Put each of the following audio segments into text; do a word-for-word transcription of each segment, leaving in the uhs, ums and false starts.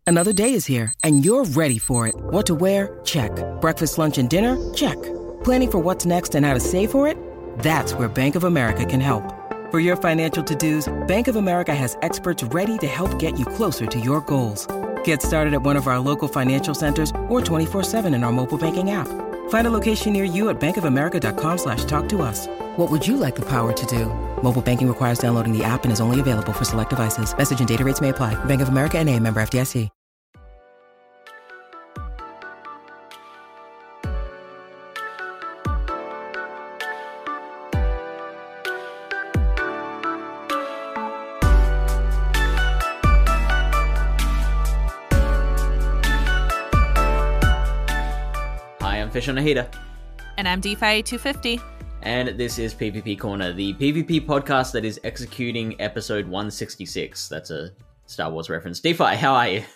Another day is here, and you're ready for it. What to wear? Check. Breakfast, lunch, and dinner? Check. Planning for what's next and how to save for it? That's where Bank of America can help. For your financial to-dos, Bank of America has experts ready to help get you closer to your goals. Get started at one of our local financial centers or twenty-four seven in our mobile banking app. Find a location near you at bankofamerica.com slash talk to us. What would you like the power to do? Mobile banking requires downloading the app and is only available for select devices. Message and data rates may apply. Bank of America N A, member F D I C. Fish on a Heater. And I'm DeFi two fifty. And this is PvP Corner, the PvP podcast that is executing episode one sixty-six. That's a Star Wars reference. DeFi, how are you?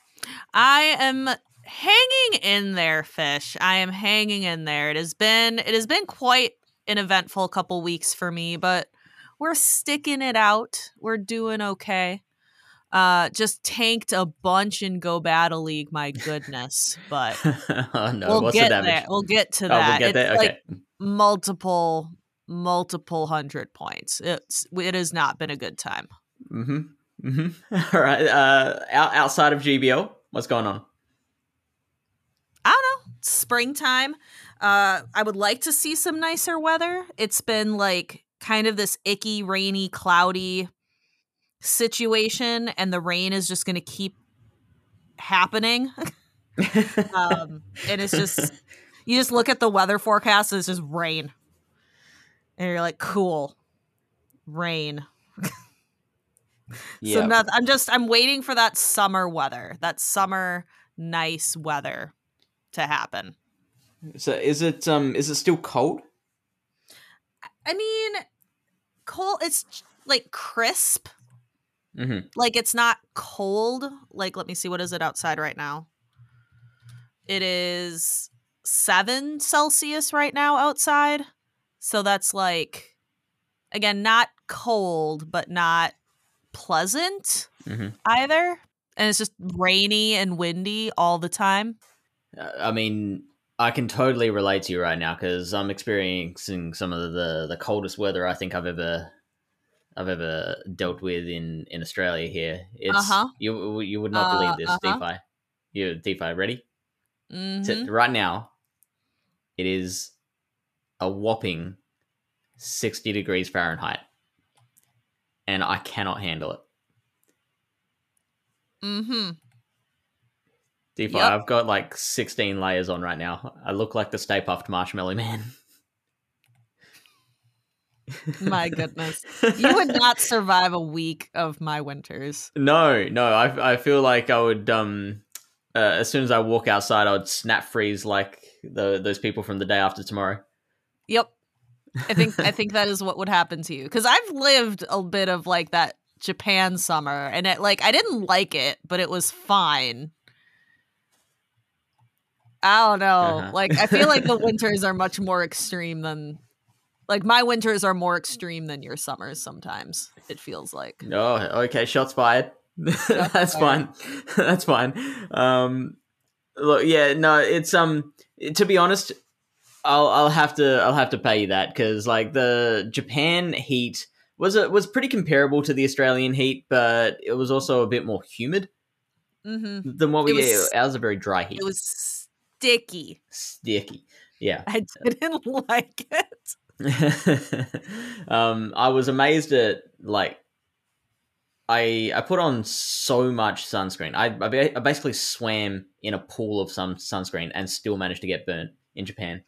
I am hanging in there, Fish. I am hanging in there. It has been it has been quite an eventful couple weeks for me, but we're sticking it out. We're doing okay. Uh, just tanked a bunch in Go Battle League, my goodness. But oh no, we'll what's get the damage? there. We'll get to oh, that. We'll get it's there? Okay. Like multiple, multiple hundred points. It's it has not been a good time. Mm-hmm. Mm-hmm. All right. Uh, out, outside of G B L, what's going on? I don't know. It's springtime. Uh, I would like to see some nicer weather. It's been like kind of this icky, rainy, cloudy situation, and the rain is just going to keep happening. um, and it's just, you just look at the weather forecast, and it's just rain. And you're like, cool. Rain. Yeah. So not, I'm just, I'm waiting for that summer weather, that summer nice weather to happen. So is it, um, is it still cold? I mean, cold, it's like crisp. Mm-hmm. Like, it's not cold. Like, let me see. What is it outside right now? It is seven Celsius right now outside. So that's like, again, not cold, but not pleasant mm-hmm. either. And it's just rainy and windy all the time. I mean, I can totally relate to you right now because I'm experiencing some of the, the coldest weather I think I've ever... I've ever dealt with in, in Australia here. It's uh-huh. you you would not uh, believe this, uh-huh. DeFi. You DeFi, ready? Mm-hmm. So right now, it is a whopping sixty degrees Fahrenheit. And I cannot handle it. Mm-hmm. DeFi, yep. I've got like sixteen layers on right now. I look like the Stay Puft Marshmallow Man. My goodness. You would not survive a week of my winters. No, no. I I feel like I would, um, uh, as soon as I walk outside, I would snap freeze like the those people from The Day After Tomorrow. Yep. I think I think that is what would happen to you. Because I've lived a bit of like that Japan summer, and it like I didn't like it, but it was fine. I don't know. Uh-huh. Like I feel like the winters are much more extreme than Like, my winters are more extreme than your summers sometimes, it feels like. Oh, okay. Shots fired. Shots That's fired. fine. That's fine. Um, look, yeah, no, it's, um, to be honest, I'll, I'll have to, I'll have to pay you that because, like, the Japan heat was, a, was pretty comparable to the Australian heat, but it was also a bit more humid Mm-hmm. than what we It get. was- Ours is a very dry heat. It was sticky. Sticky. Yeah. I didn't like it. um, I was amazed at like I I put on so much sunscreen. I I, ba- I basically swam in a pool of some sunscreen and still managed to get burnt in Japan.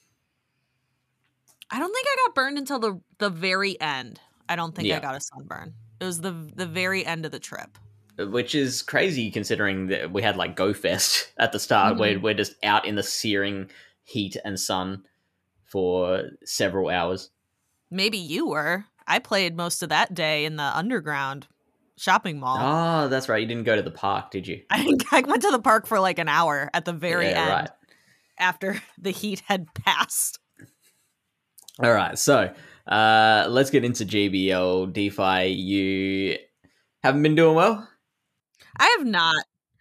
I don't think I got burned until the the very end. I don't think Yeah. I got a sunburn. It was the the very end of the trip. Which is crazy considering that we had like Go Fest at the start Mhm. where we're just out in the searing heat and sun for several hours. Maybe you were. I played most of that day in the underground shopping mall. Oh, that's right. You didn't go to the park, did you? I think I went to the park for like an hour at the very Yeah, end right. after the heat had passed. All right, so uh, let's get into G B L. DeFi, you haven't been doing well? I have not.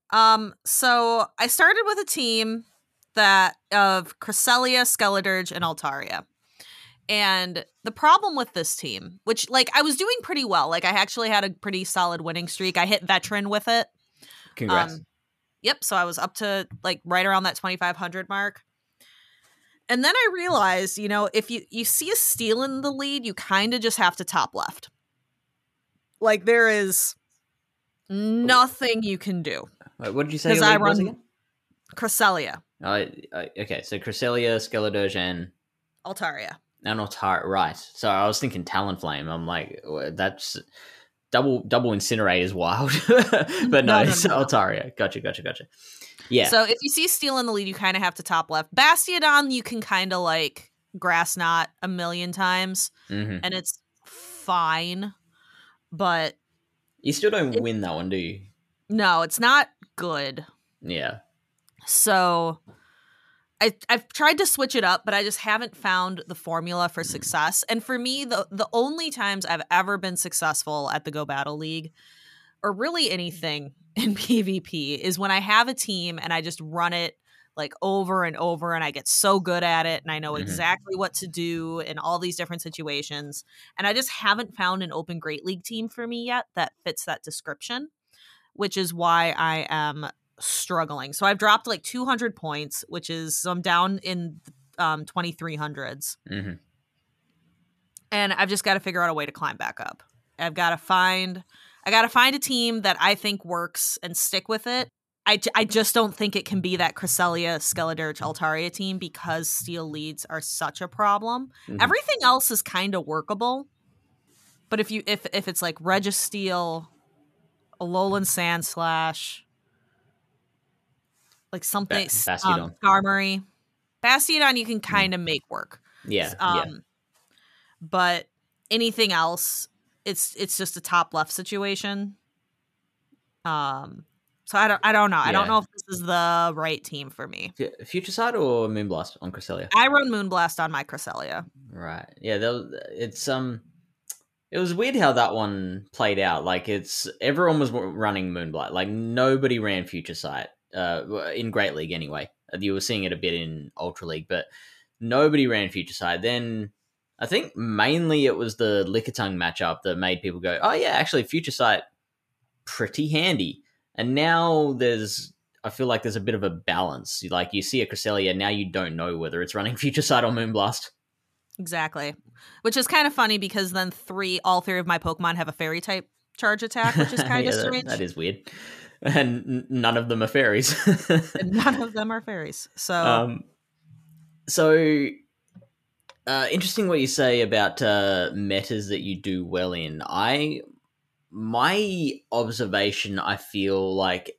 Um, so I started with a team that of Cresselia, Skeledirge, and Altaria. And the problem with this team, which like I was doing pretty well, like I actually had a pretty solid winning streak. I hit veteran with it. Congrats. Um, yep. So I was up to like right around that twenty-five hundred mark. And then I realized, you know, if you, you see a steal in the lead, you kind of just have to top left. Like there is nothing you can do. Wait, what did you say? Because Your I league was run again? Cresselia, Uh, uh, okay, so Cresselia, Skeledirge, and Altaria. and Altaria. Right. So I was thinking Talonflame. I'm like, well, that's double double Incinerate is wild, but no, No, no, it's no, no. Altaria. Gotcha, gotcha, gotcha. Yeah. So if you see steal in the lead, you kind of have to top left. Bastiodon, you can kind of like grass knot a million times, hmm and it's fine. But You still don't It- win that one, do you? no, it's not good. Yeah. So I, I've tried to switch it up, but I just haven't found the formula for success. And for me, the the only times I've ever been successful at the Go Battle League, or really anything in PvP, is when I have a team and I just run it like over and over, and I get so good at it, and I know Mhm. exactly what to do in all these different situations. And I just haven't found an Open Great League team for me yet that fits that description, which is why I am struggling. So I've dropped like two hundred points, which is so I'm down in um, twenty-three hundreds, hmm and I've just got to figure out a way to climb back up. I've got to find, I got to find a team that I think works and stick with it. I, j- I just don't think it can be that Cresselia, Skeledirge, Altaria team because steel leads are such a problem. Mhm. Everything else is kind of workable, but if you if if it's like Registeel, Alolan Sandslash, like something, Ba- Bastiodon. um, Skarmory, Bastiodon, you can kind of make work. Yeah. Um, yeah. But anything else, it's it's just a top left situation. Um, so I don't I don't know. I don't Yeah. know if this is the right team for me. F- Future Sight or Moonblast on Cresselia? I run Moonblast on my Cresselia. Right. Yeah. That was, it's um. It was weird how that one played out. Like it's everyone was running Moonblast. Like nobody ran Future Sight. Uh, in Great League anyway. You were seeing it a bit in Ultra League, but nobody ran Future Sight. Then I think mainly it was the Lickitung matchup that made people go, "Oh yeah, actually Future Sight pretty handy." And now there's, I feel like there's a bit of a balance. Like you see a Cresselia, now you don't know whether it's running Future Sight or Moonblast. Exactly. Which is kind of funny because then three, all three of my Pokemon have a fairy type charge attack, which is kind Yeah, of that- strange. that is weird. And n- none of them are fairies. And none of them are fairies. So um, so uh, interesting what you say about uh, metas that you do well in. I my observation, I feel like,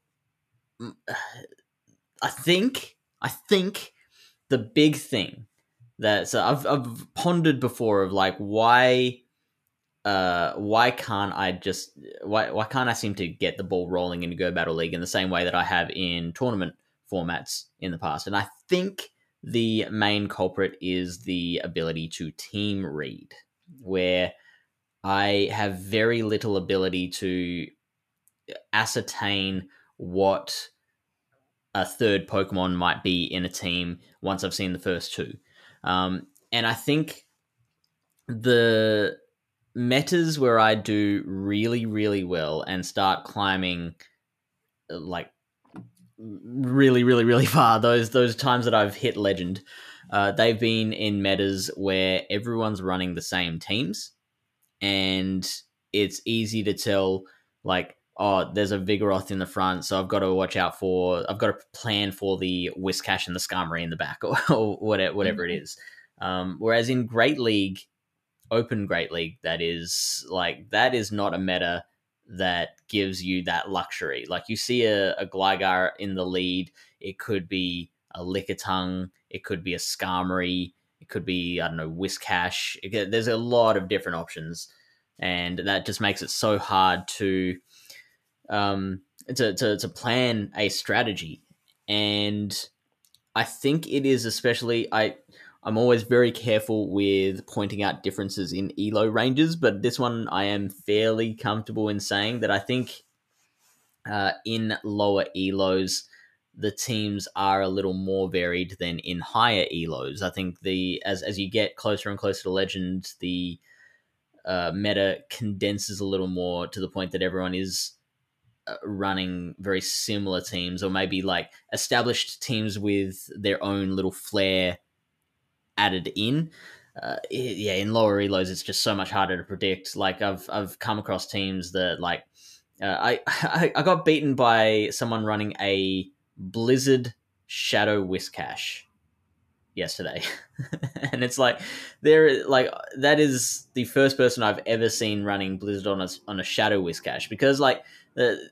I think, I think the big thing that so I've I've pondered before of like why. Uh, why can't I just why why can't I seem to get the ball rolling in Go Battle League in the same way that I have in tournament formats in the past? And I think the main culprit is the ability to team read, where I have very little ability to ascertain what a third Pokemon might be in a team once I've seen the first two. Um, and I think the metas where I do really, really well and start climbing like really, really, really far, those those times that I've hit legend, uh, they've been in metas where everyone's running the same teams, and it's easy to tell, like, oh, there's a Vigoroth in the front, so I've got to watch out for, I've got to plan for the Whiscash and the Skarmory in the back, or, or whatever, whatever Mhm. it is. Um, whereas in Great League, Open Great League, that is, like, that is not a meta that gives you that luxury. Like, you see a, a Gligar in the lead, it could be a Lickitung, it could be a Skarmory, it could be, I don't know, Whiscash. It, there's a lot of different options, and that just makes it so hard to um to, to, to plan a strategy. And I think it is especially, I I'm always very careful with pointing out differences in E L O ranges, but this one I am fairly comfortable in saying that I think Uh, in lower E L Os, the teams are a little more varied than in higher E L Os. I think the as as you get closer and closer to Legend, the uh, meta condenses a little more to the point that everyone is uh, running very similar teams, or maybe like established teams with their own little flair added in. Uh, it, yeah, in lower E L Os, it's just so much harder to predict. Like I've I've come across teams that like uh, I, I I got beaten by someone running a Blizzard Shadow Whiscash yesterday, and it's like there like that is the first person I've ever seen running Blizzard on a on a Shadow Whiscash, because like the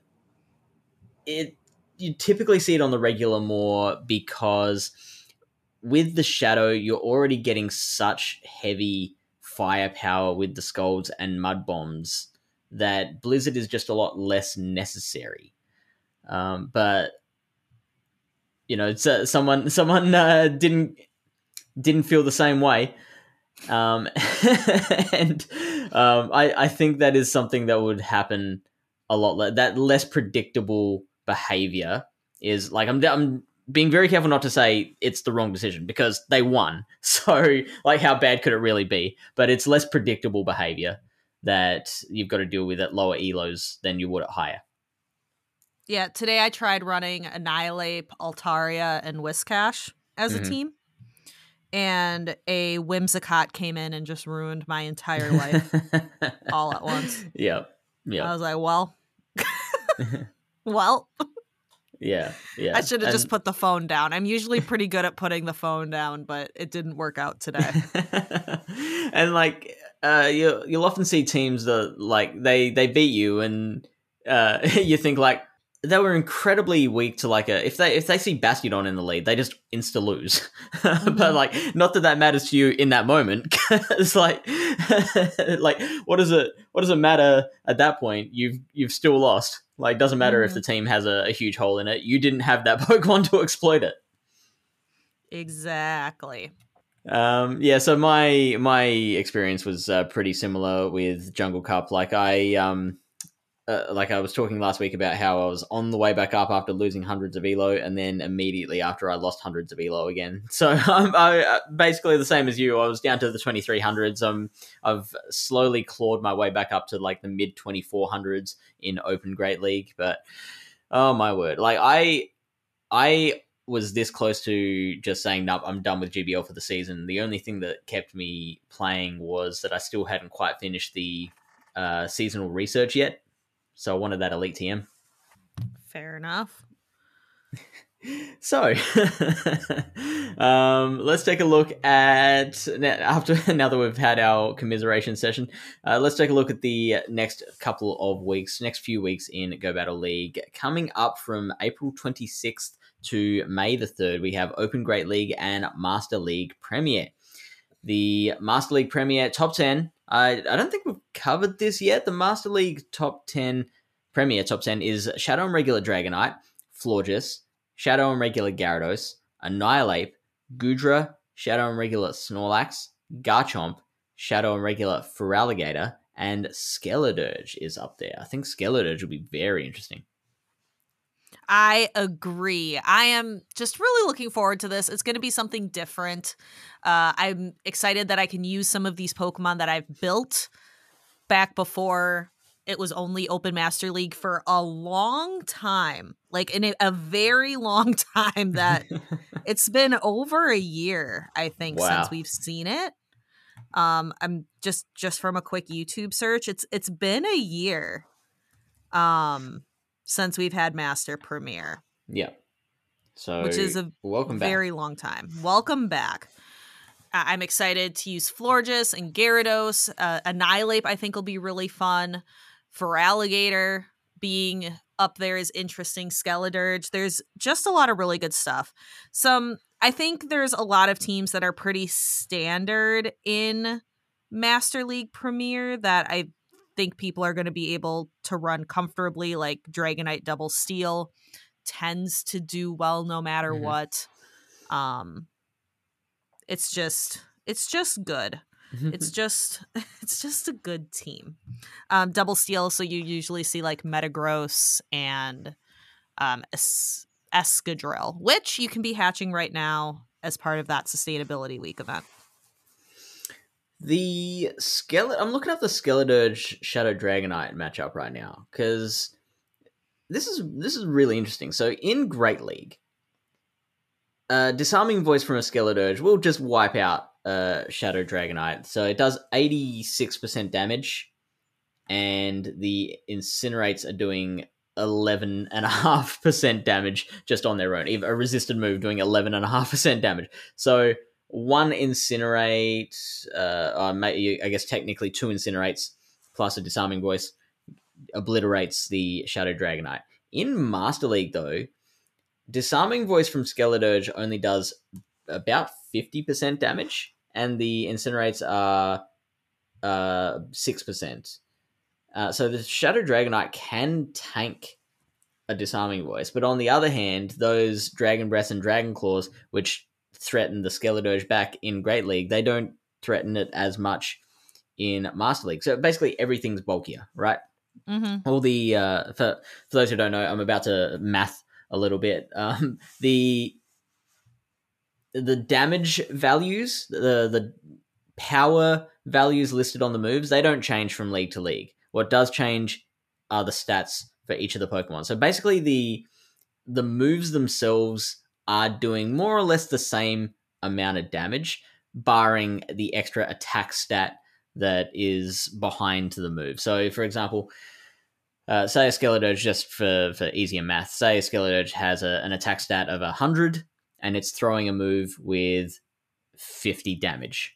it you typically see it on the regular more because with the Shadow you're already getting such heavy firepower with the Scolds and Mud Bombs that Blizzard is just a lot less necessary. Um, but you know, it's, uh, someone someone uh, didn't didn't feel the same way, um, and um, I I think that is something that would happen a lot. Le- that less predictable behavior is like I'm I'm being very careful not to say it's the wrong decision, because they won. So like, how bad could it really be? But it's less predictable behavior that you've got to deal with at lower E L Os than you would at higher. Yeah, today I tried running Annihilate, Altaria, and Whiscash as mm-hmm. a team, and a Whimsicott came in and just ruined my entire life all at once. Yep. Yeah. I was like, well, well. Yeah, yeah. I should have just put the phone down. I'm usually pretty good at putting the phone down, but it didn't work out today. And like, uh, you you'll often see teams that like they they beat you, and uh, you think like they were incredibly weak to like a if they if they see Bastiodon in the lead, they just insta lose. Mm-hmm. But like, not that that matters to you in that moment. It's like, like what does it what does it matter at that point? You've you've still lost. Like, doesn't matter mm. if the team has a, a huge hole in it. You didn't have that Pokemon to exploit it. Exactly. Um, yeah, so my my experience was uh, pretty similar with Jungle Cup. Like I um, uh, like I was talking last week about how I was on the way back up after losing hundreds of Elo, and then immediately after I lost hundreds of Elo again. So I'm I, basically the same as you. I was down to the twenty-three hundreds. Um, I've slowly clawed my way back up to like the mid twenty-four hundreds in Open Great League. But oh my word, like I I was this close to just saying, nope, I'm done with G B L for the season. The only thing that kept me playing was that I still hadn't quite finished the uh, seasonal research yet. So I wanted that Elite T M. Fair enough. So, um, let's take a look at, after now that we've had our commiseration session, uh, let's take a look at the next couple of weeks, next few weeks in Go Battle League. Coming up from April twenty-sixth to May the third, we have Open Great League and Master League Premier. The Master League Premier top ten, I, I don't think we've covered this yet. The Master League top ten, Premier top ten is Shadow and Regular Dragonite, Florges, Shadow and Regular Gyarados, Annihilate, Goodra, Shadow and Regular Snorlax, Garchomp, Shadow and Regular Feraligatr, and Skeledirge is up there. I think Skeledirge will be very interesting. I agree. I am just really looking forward to this. It's going to be something different. Uh, I'm excited that I can use some of these Pokemon that I've built back before it was only Open Master League for a long time. Like in a, a very long time that it's been over a year, I think, wow. since we've seen it. Um, I'm just just from a quick YouTube search, it's it's been a year. Um. Since we've had Master Premier. Yeah. So, which is a welcome very back. long time. Welcome back. Uh, I'm excited to use Florges and Gyarados. Uh, Annihilate, I think, will be really fun. Feraligatr being up there is interesting. Skeledirge. There's just a lot of really good stuff. Some, I think there's a lot of teams that are pretty standard in Master League Premier that I think people are going to be able to run comfortably, like Dragonite Double Steel tends to do well no matter mm-hmm. what. Um, it's just it's just good. It's just it's just a good team. Um, double steal, so you usually see like Metagross and um, es- Escadrille, which you can be hatching right now as part of that Sustainability Week event. The skeleton. I'm looking up the Skeledirge Shadow Dragonite matchup right now because this is this is really interesting. So in Great League, uh, Disarming Voice from a Skeledirge will just wipe out uh, Shadow Dragonite. So it does eighty-six percent damage, and the Incinerates are doing eleven point five percent damage just on their own. Even a resisted move doing eleven point five percent damage. So one Incinerate, uh, uh, I guess technically two Incinerates plus a Disarming Voice obliterates the Shadow Dragonite. In Master League, though, Disarming Voice from Skeledirge only does about fifty percent damage, and the Incinerates are uh, six percent. Uh, so the Shadow Dragonite can tank a Disarming Voice, but on the other hand, those Dragon Breath and Dragon Claws, which threaten the Skeledirge back in Great League, they don't threaten it as much in Master League. So basically everything's bulkier, right? Mm-hmm. All the, uh, for, for those who don't know, I'm about to math a little bit. Um, the the damage values, the the power values listed on the moves, they don't change from league to league. What does change are the stats for each of the Pokemon. So basically the the moves themselves are doing more or less the same amount of damage, barring the extra attack stat that is behind the move. So for example, uh, say a Skeledirge, just for, for easier math, say a Skeledirge has a, an attack stat of one hundred and it's throwing a move with fifty damage.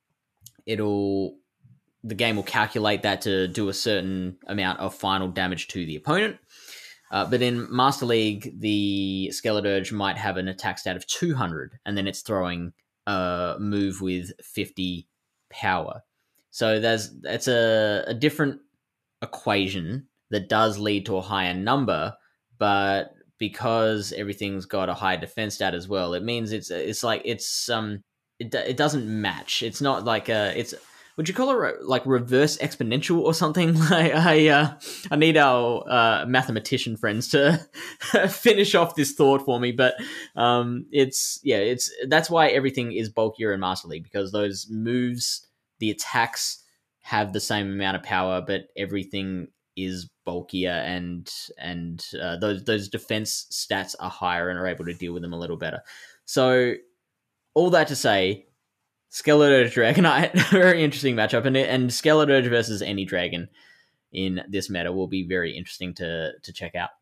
It'll the game will calculate that to do a certain amount of final damage to the opponent. Uh, but in Master League, the Skeledirge might have an attack stat of two hundred, and then it's throwing a move with fifty power. So there's it's a, a different equation that does lead to a higher number, but because everything's got a high defense stat as well, it means it's it's like it's um it it doesn't match. It's not like a it's. Would you call it re- like reverse exponential or something? Like I, uh, I need our uh, mathematician friends to finish off this thought for me. But um, it's yeah, it's that's why everything is bulkier in Master League, because those moves, the attacks have the same amount of power, but everything is bulkier, and and uh, those those defense stats are higher and are able to deal with them a little better. So all that to say, Skeledirge Dragonite, very interesting matchup, and and Skeledirge versus any dragon in this meta will be very interesting to to check out.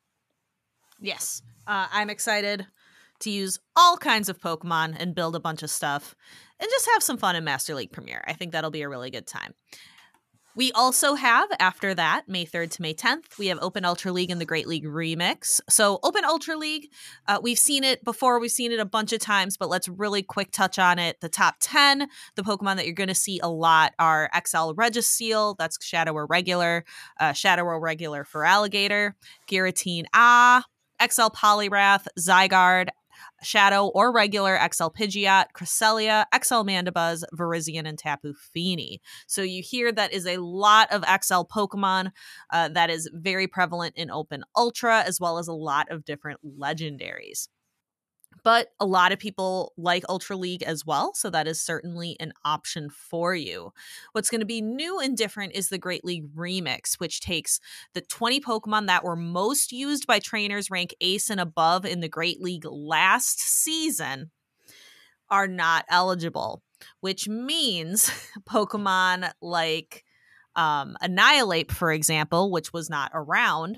Yes, uh, I'm excited to use all kinds of Pokemon and build a bunch of stuff and just have some fun in Master League Premier. I think that'll be a really good time. We also have, after that, May third to May tenth, we have Open Ultra League and the Great League Remix. So Open Ultra League, uh, we've seen it before. We've seen it a bunch of times, but let's really quick touch on it. The top ten, the Pokemon that you're going to see a lot are X L Registeel, that's Shadow or Regular, uh, Shadow or Regular for Alligator, Giratina, Ah, X L Poliwrath, Zygarde, Shadow or Regular, X L Pidgeot, Cresselia, X L Mandibuzz, Virizion, and Tapu Fini. So you hear that is a lot of X L Pokemon uh, that is very prevalent in Open Ultra, as well as a lot of different legendaries. But a lot of people like Ultra League as well, so that is certainly an option for you. What's going to be new and different is the Great League Remix, which takes the twenty Pokemon that were most used by trainers rank ace and above in the Great League last season are not eligible, which means Pokemon like um, Annihilate, for example, which was not around,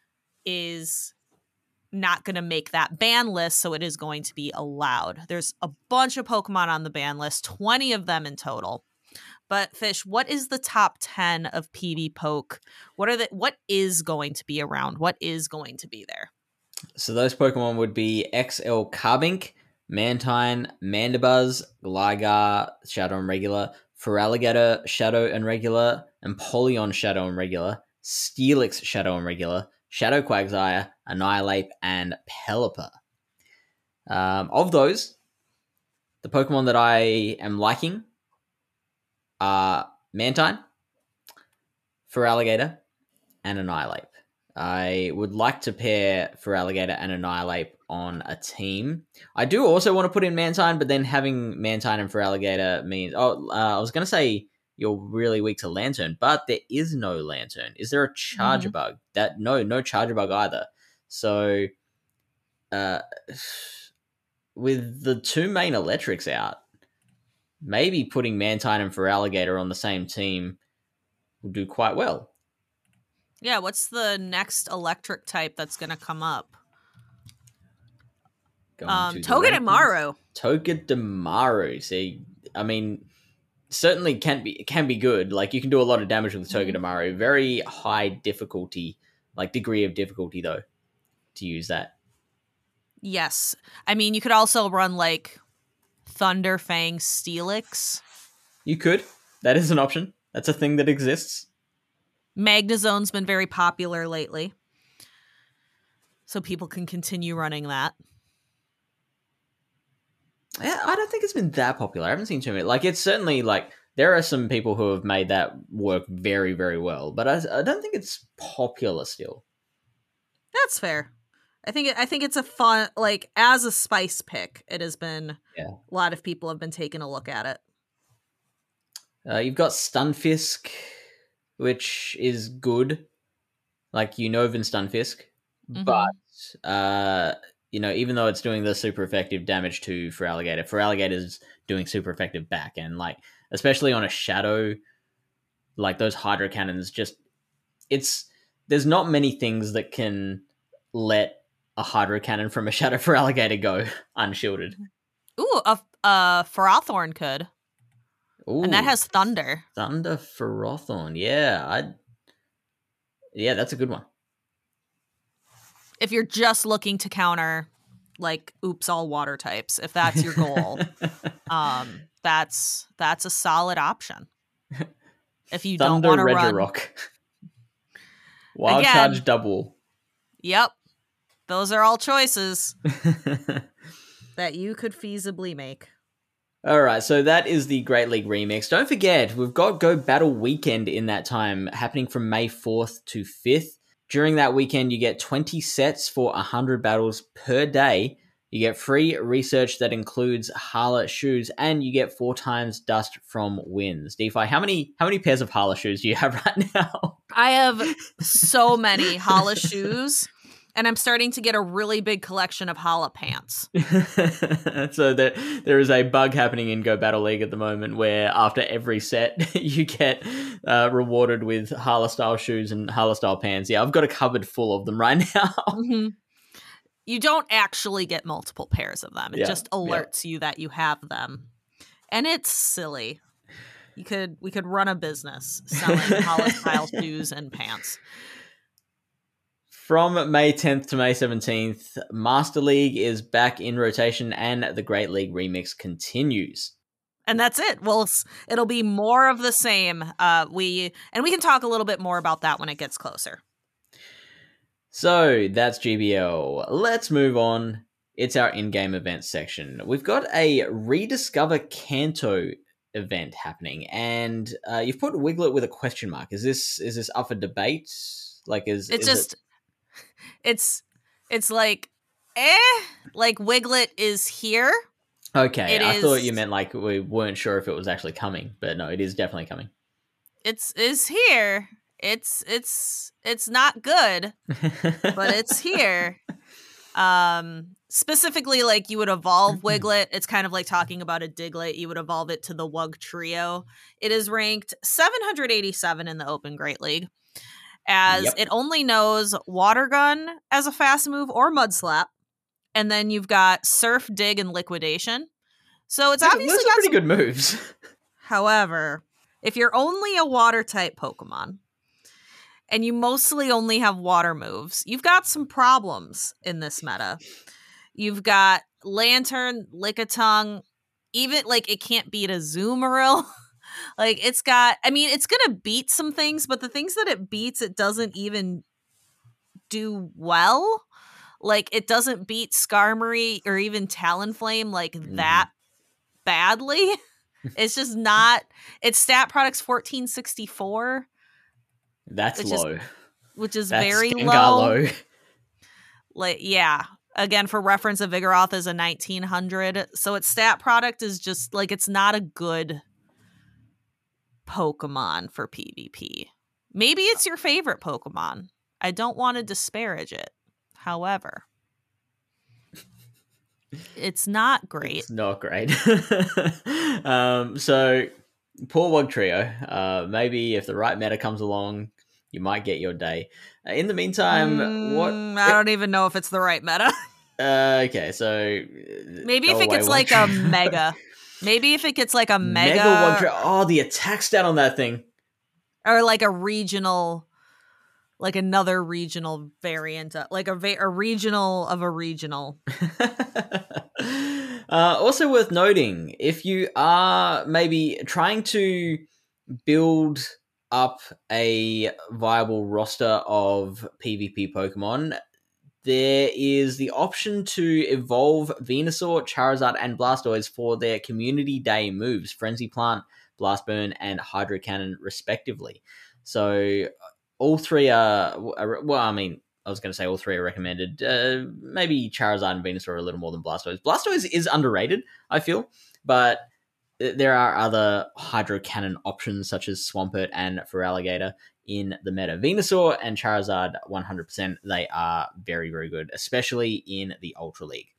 is not going to make that ban list, so it is going to be allowed. There's a bunch of Pokemon on the ban list, twenty of them in total. But Fish, what is the top ten of P V Poke? What are the what is going to be around? What is going to be there? So those Pokemon would be X L Carbink, Mantine, Mandibuzz, Gligar, Shadow and Regular, Feraligatr, Shadow and Regular, Empoleon, Shadow and Regular, Steelix, Shadow and Regular, Shadow Quagsire, Annihilate, and Pelipper. Um, of those, the Pokemon that I am liking are Mantine, Feraligatr, and Annihilape. I would like to pair Feraligatr and Annihilape on a team. I do also want to put in Mantine, but then having Mantine and Feraligatr means... Oh, uh, I was going to say you're really weak to Lantern, but there is no Lantern. Is there a Charger mm-hmm. bug? That No, no Charger bug either. So, uh, with the two main electrics out, maybe putting Mantine and Feraligatr on the same team will do quite well. Yeah, what's the next electric type that's going to come up? Going um, Togedemaru. Togedemaru. See, I mean, certainly can be can be good. Like, you can do a lot of damage with Togedemaru. Mm-hmm. Very high difficulty, like degree of difficulty, though, to use that. Yes. I mean, you could also run, like, Thunderfang Steelix. You could. That is an option. That's a thing that exists. Magnezone's been very popular lately, so people can continue running that. Yeah, I don't think it's been that popular. I haven't seen too many. Like, it's certainly, like, there are some people who have made that work very, very well, but I, I don't think it's popular still. That's fair. I think it, I think it's a fun, like, as a spice pick, it has been, yeah. A lot of people have been taking a look at it. Uh, you've got Stunfisk, which is good, like Unova Stunfisk, mm-hmm. but, uh, you know, even though it's doing the super effective damage to Feraligatr, Feraligatr's doing super effective back, and, like, especially on a Shadow, like, those Hydro Cannons just, it's, there's not many things that can let a Hydro Cannon from a Shadow Feraligatr go unshielded. Ooh, a, a Ferrothorn could. Ooh, and that has Thunder. Thunder Ferrothorn, yeah. I, yeah, that's a good one. If you're just looking to counter, like, oops, all water types, if that's your goal, um, that's that's a solid option. If you Thunder don't want to run... Regirock. Wild Again, Charge double. Yep. Those are all choices that you could feasibly make. All right, so that is the Great League Remix. Don't forget, we've got Go Battle Weekend in that time, happening from May fourth to fifth. During that weekend, you get twenty sets for one hundred battles per day. You get free research that includes Hala shoes, and you get four times dust from wins. DeFi, how many how many pairs of Hala shoes do you have right now? I have so many Hala shoes. And I'm starting to get a really big collection of Hala pants. So there, there is a bug happening in Go Battle League at the moment where after every set, you get uh, rewarded with Hala-style shoes and Hala-style pants. Yeah, I've got a cupboard full of them right now. Mm-hmm. You don't actually get multiple pairs of them. It yeah, just alerts yeah. you that you have them. And it's silly. You could We could run a business selling Hala-style shoes and pants. From May tenth to May seventeenth, Master League is back in rotation and the Great League Remix continues. And that's it. Well, it's, it'll be more of the same. Uh, we And we can talk a little bit more about that when it gets closer. So that's G B L. Let's move on. It's our in-game events section. We've got a Rediscover Kanto event happening, and uh, you've put Wiglet with a question mark. Is this is this up for debate? Like, is it's is just it... it's it's like eh, like Wiglet is here. Okay, it I is... thought you meant like we weren't sure if it was actually coming, but no, it is definitely coming. It's is here. It's it's it's not good, but it's here. Um, specifically, like you would evolve Wiglet. It's kind of like talking about a Diglett. You would evolve it to the Wug Trio. It is ranked seven hundred eighty-seven in the Open Great League, as yep. it only knows Water Gun as a fast move or Mud Slap, and then you've got Surf, Dig, and Liquidation. So it's yeah, obviously those are got pretty some... good moves. However, if you're only a Water type Pokemon, and you mostly only have water moves, you've got some problems in this meta. You've got Lantern, Lickitung, even, like, it can't beat a Azumarill. Like, it's got, I mean, it's going to beat some things, but the things that it beats, it doesn't even do well. Like, it doesn't beat Skarmory or even Talonflame, like, mm. that badly. It's just not. Its stat product's fourteen sixty-four. That's which low. Is, which is That's very Gengar low. low. Like, yeah. Again, for reference, a Vigoroth is a nineteen hundred. So its stat product is just like, it's not a good Pokemon for PvP. Maybe it's your favorite Pokemon. I don't want to disparage it. However, it's not great. It's not great. um, so, poor Wugtrio. Uh, maybe if the right meta comes along, you might get your day. Uh, in the meantime, mm, what? I don't even know if it's the right meta. uh, okay, so maybe if it gets like a mega. Maybe if it gets like a mega. Mega Wugtrio. Oh, the attack stat on that thing. Or like a regional. Like another regional variant, like a, va- a regional of a regional. uh, also worth noting, if you are maybe trying to build up a viable roster of PvP Pokemon, there is the option to evolve Venusaur, Charizard, and Blastoise for their Community Day moves, Frenzy Plant, Blast Burn, and Hydro Cannon, respectively. So all three are, are well, I mean, I was going to say all three are recommended. Uh, maybe Charizard and Venusaur are a little more than Blastoise. Blastoise is underrated, I feel, but there are other Hydro Cannon options such as Swampert and Feraligatr in the meta. Venusaur and Charizard, one hundred percent, they are very, very good, especially in the Ultra League.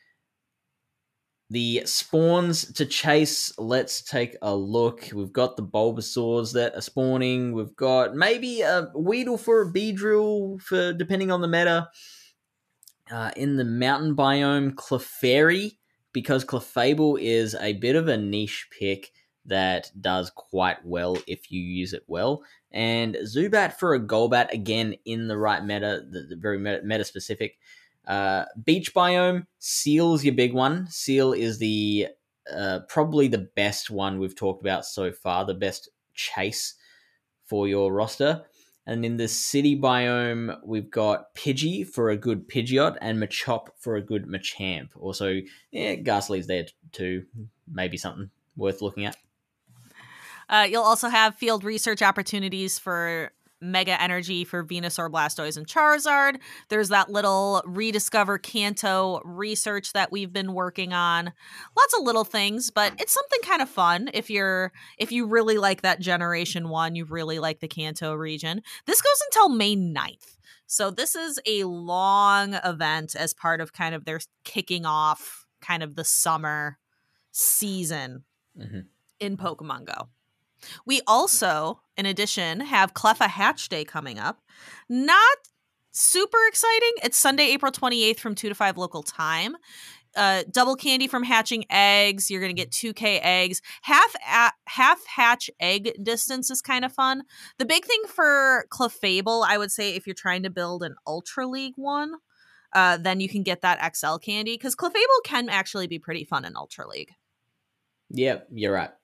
The spawns to chase, let's take a look. We've got the Bulbasaurs that are spawning. We've got maybe a Weedle for a Beedrill, for depending on the meta. Uh, in the mountain biome, Clefairy, because Clefable is a bit of a niche pick that does quite well if you use it well. And Zubat for a Golbat, again, in the right meta, the, the very meta, meta-specific. Uh, beach biome, Seal's your big one. Seal is the uh, probably the best one we've talked about so far, the best chase for your roster. And in the city biome, we've got Pidgey for a good Pidgeot and Machop for a good Machamp. Also, yeah, Ghastly's there too. Maybe something worth looking at. Uh, you'll also have field research opportunities for Mega Energy for Venusaur, Blastoise, and Charizard. There's that little Rediscover Kanto research that we've been working on. Lots of little things, but it's something kind of fun if you're if you really like that Generation one, you really like the Kanto region. This goes until May ninth. So this is a long event as part of kind of their kicking off kind of the summer season mm-hmm. in Pokemon Go. We also, in addition, have Cleffa Hatch Day coming up. Not super exciting. It's Sunday, April twenty-eighth from two to five local time. Uh, double candy from hatching eggs. You're going to get two K eggs. Half a- half hatch egg distance is kind of fun. The big thing for Clefable, I would say, if you're trying to build an Ultra League one, uh, then you can get that X L candy, because Clefable can actually be pretty fun in Ultra League. Yep, you're right.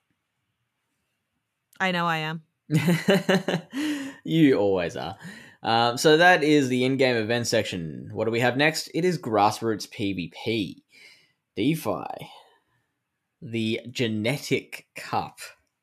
I know I am. You always are. Um, so that is the in-game event section. What do we have next? It is Grassroots PvP. DeFi. The Genetic Cup.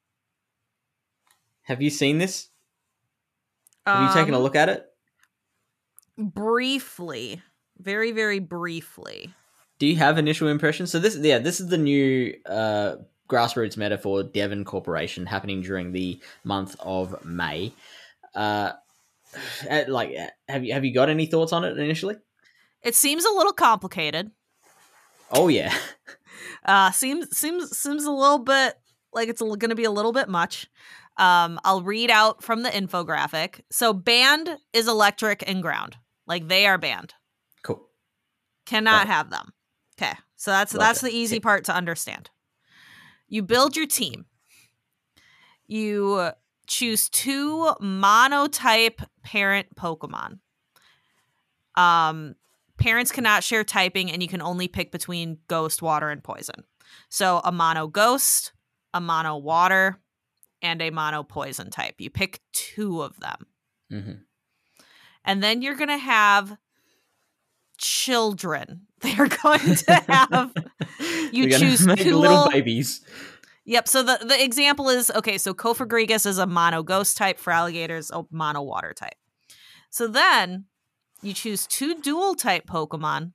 Have you seen this? Have um, you taken a look at it? Briefly. Very, very briefly. Do you have initial impressions? So this, yeah, this is the new uh, Grassroots meta for Devon Corporation happening during the month of May. Uh, like, have you have you got any thoughts on it initially? It seems a little complicated. Oh yeah. uh, seems seems seems a little bit like it's going to be a little bit much. Um, I'll read out from the infographic. So banned is electric and ground. Like they are banned. Cool. Cannot have them. Okay. So that's Love that's it. the easy part to understand. You build your team. You choose two monotype parent Pokemon. Um, parents cannot share typing, and you can only pick between Ghost, Water, and Poison. So a mono Ghost, a mono Water, and a mono Poison type. You pick two of them. Mm-hmm. And then you're going to have children. They're going to have... You choose make two little babies. Yep. So the, the example is, okay, so Cofagrigus is a mono ghost type, Feraligatr is a mono water type. So then you choose two dual type Pokemon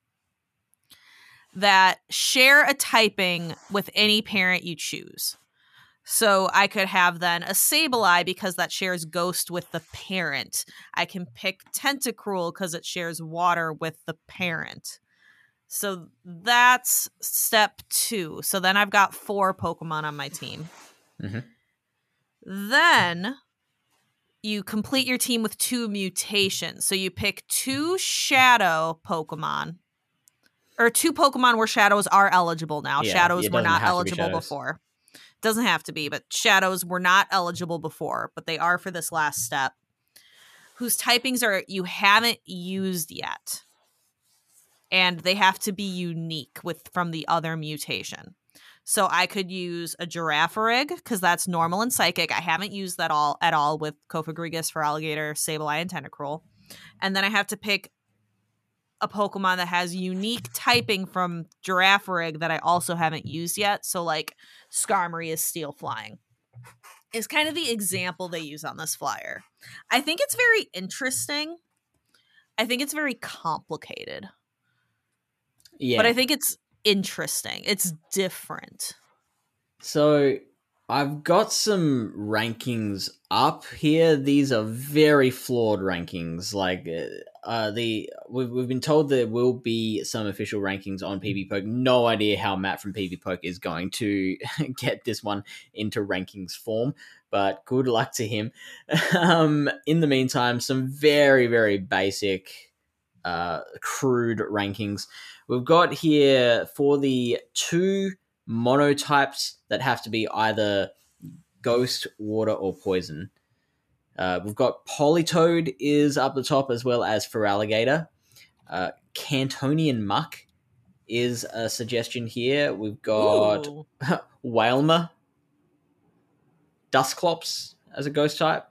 that share a typing with any parent you choose. So I could have then a Sableye because that shares ghost with the parent. I can pick Tentacruel because it shares water with the parent. So that's step two. So then I've got four Pokemon on my team. Mm-hmm. Then you complete your team with two mutations. So you pick two Shadow Pokemon. Or two Pokemon where Shadows are eligible now. Yeah, Shadows it were doesn't not have to be eligible Shadows. before. Doesn't have to be, but Shadows were not eligible before, but they are for this last step. Whose typings are you haven't used yet. And they have to be unique with from the other mutation. So I could use a Girafarig, because that's normal and psychic. I haven't used that all at all with Cofagrigus, Feraligatr, Sableye, and Tentacruel. And then I have to pick a Pokemon that has unique typing from Girafarig that I also haven't used yet. So like Skarmory is Steel Flying. Is kind of the example they use on this flyer. I think it's very interesting. I think it's very complicated. Yeah. But I think it's interesting. It's different. So I've got some rankings up here. These are very flawed rankings. Like uh, the we've we've been told there will be some official rankings on PvPoke. No idea how Matt from PvPoke is going to get this one into rankings form, but good luck to him. um, in the meantime, some very very basic, uh, crude rankings. We've got here for the two monotypes that have to be either ghost, water, or poison. Uh, we've got Politoed is up the top as well as Feraligatr. Uh, Cantonian Muck is a suggestion here. We've got Wailmer, Dusclops as a ghost type.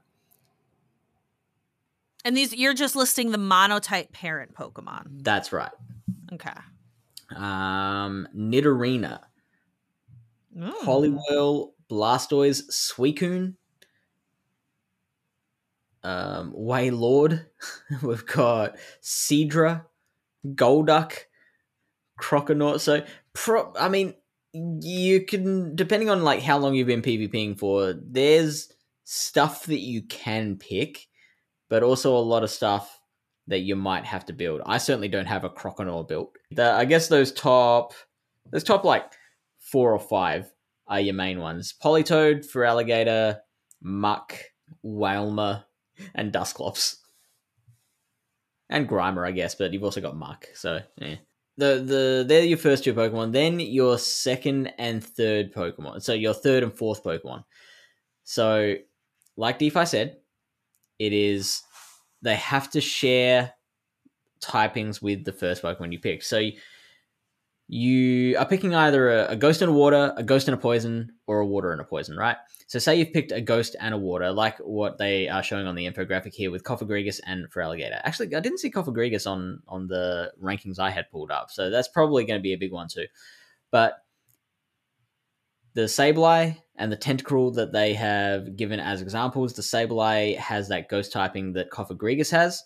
And these you're just listing the monotype parent Pokemon. That's right. Okay. Um, Nidorina, Mm. Poliwhirl, Blastoise, Suicune, um, Wailord. We've got Seadra, Golduck, Croconaut. So, pro- I mean, you can, depending on like how long you've been PvPing for, there's stuff that you can pick, but also a lot of stuff that you might have to build. I certainly don't have a Croconaut built. The, I guess those top, those top like four or five are your main ones. Politoed, Feraligatr, Muck, Wailmer, and Dusclops. And Grimer, I guess, but you've also got Muck, so yeah. The the they're your first two Pokemon. Then your second and third Pokemon. So your third and fourth Pokemon. So, like DeFi said, it is they have to share typings with the first Pokemon you pick. So you are picking either a, a ghost and a water, a ghost and a poison, or a water and a poison, right? So say you've picked a ghost and a water, like what they are showing on the infographic here with Cofagrigus and Feraligatr. Actually, I didn't see Cofagrigus on, on the rankings I had pulled up, so that's probably going to be a big one too. But the Sableye and the Tentacruel that they have given as examples, the Sableye has that ghost typing that Cofagrigus has,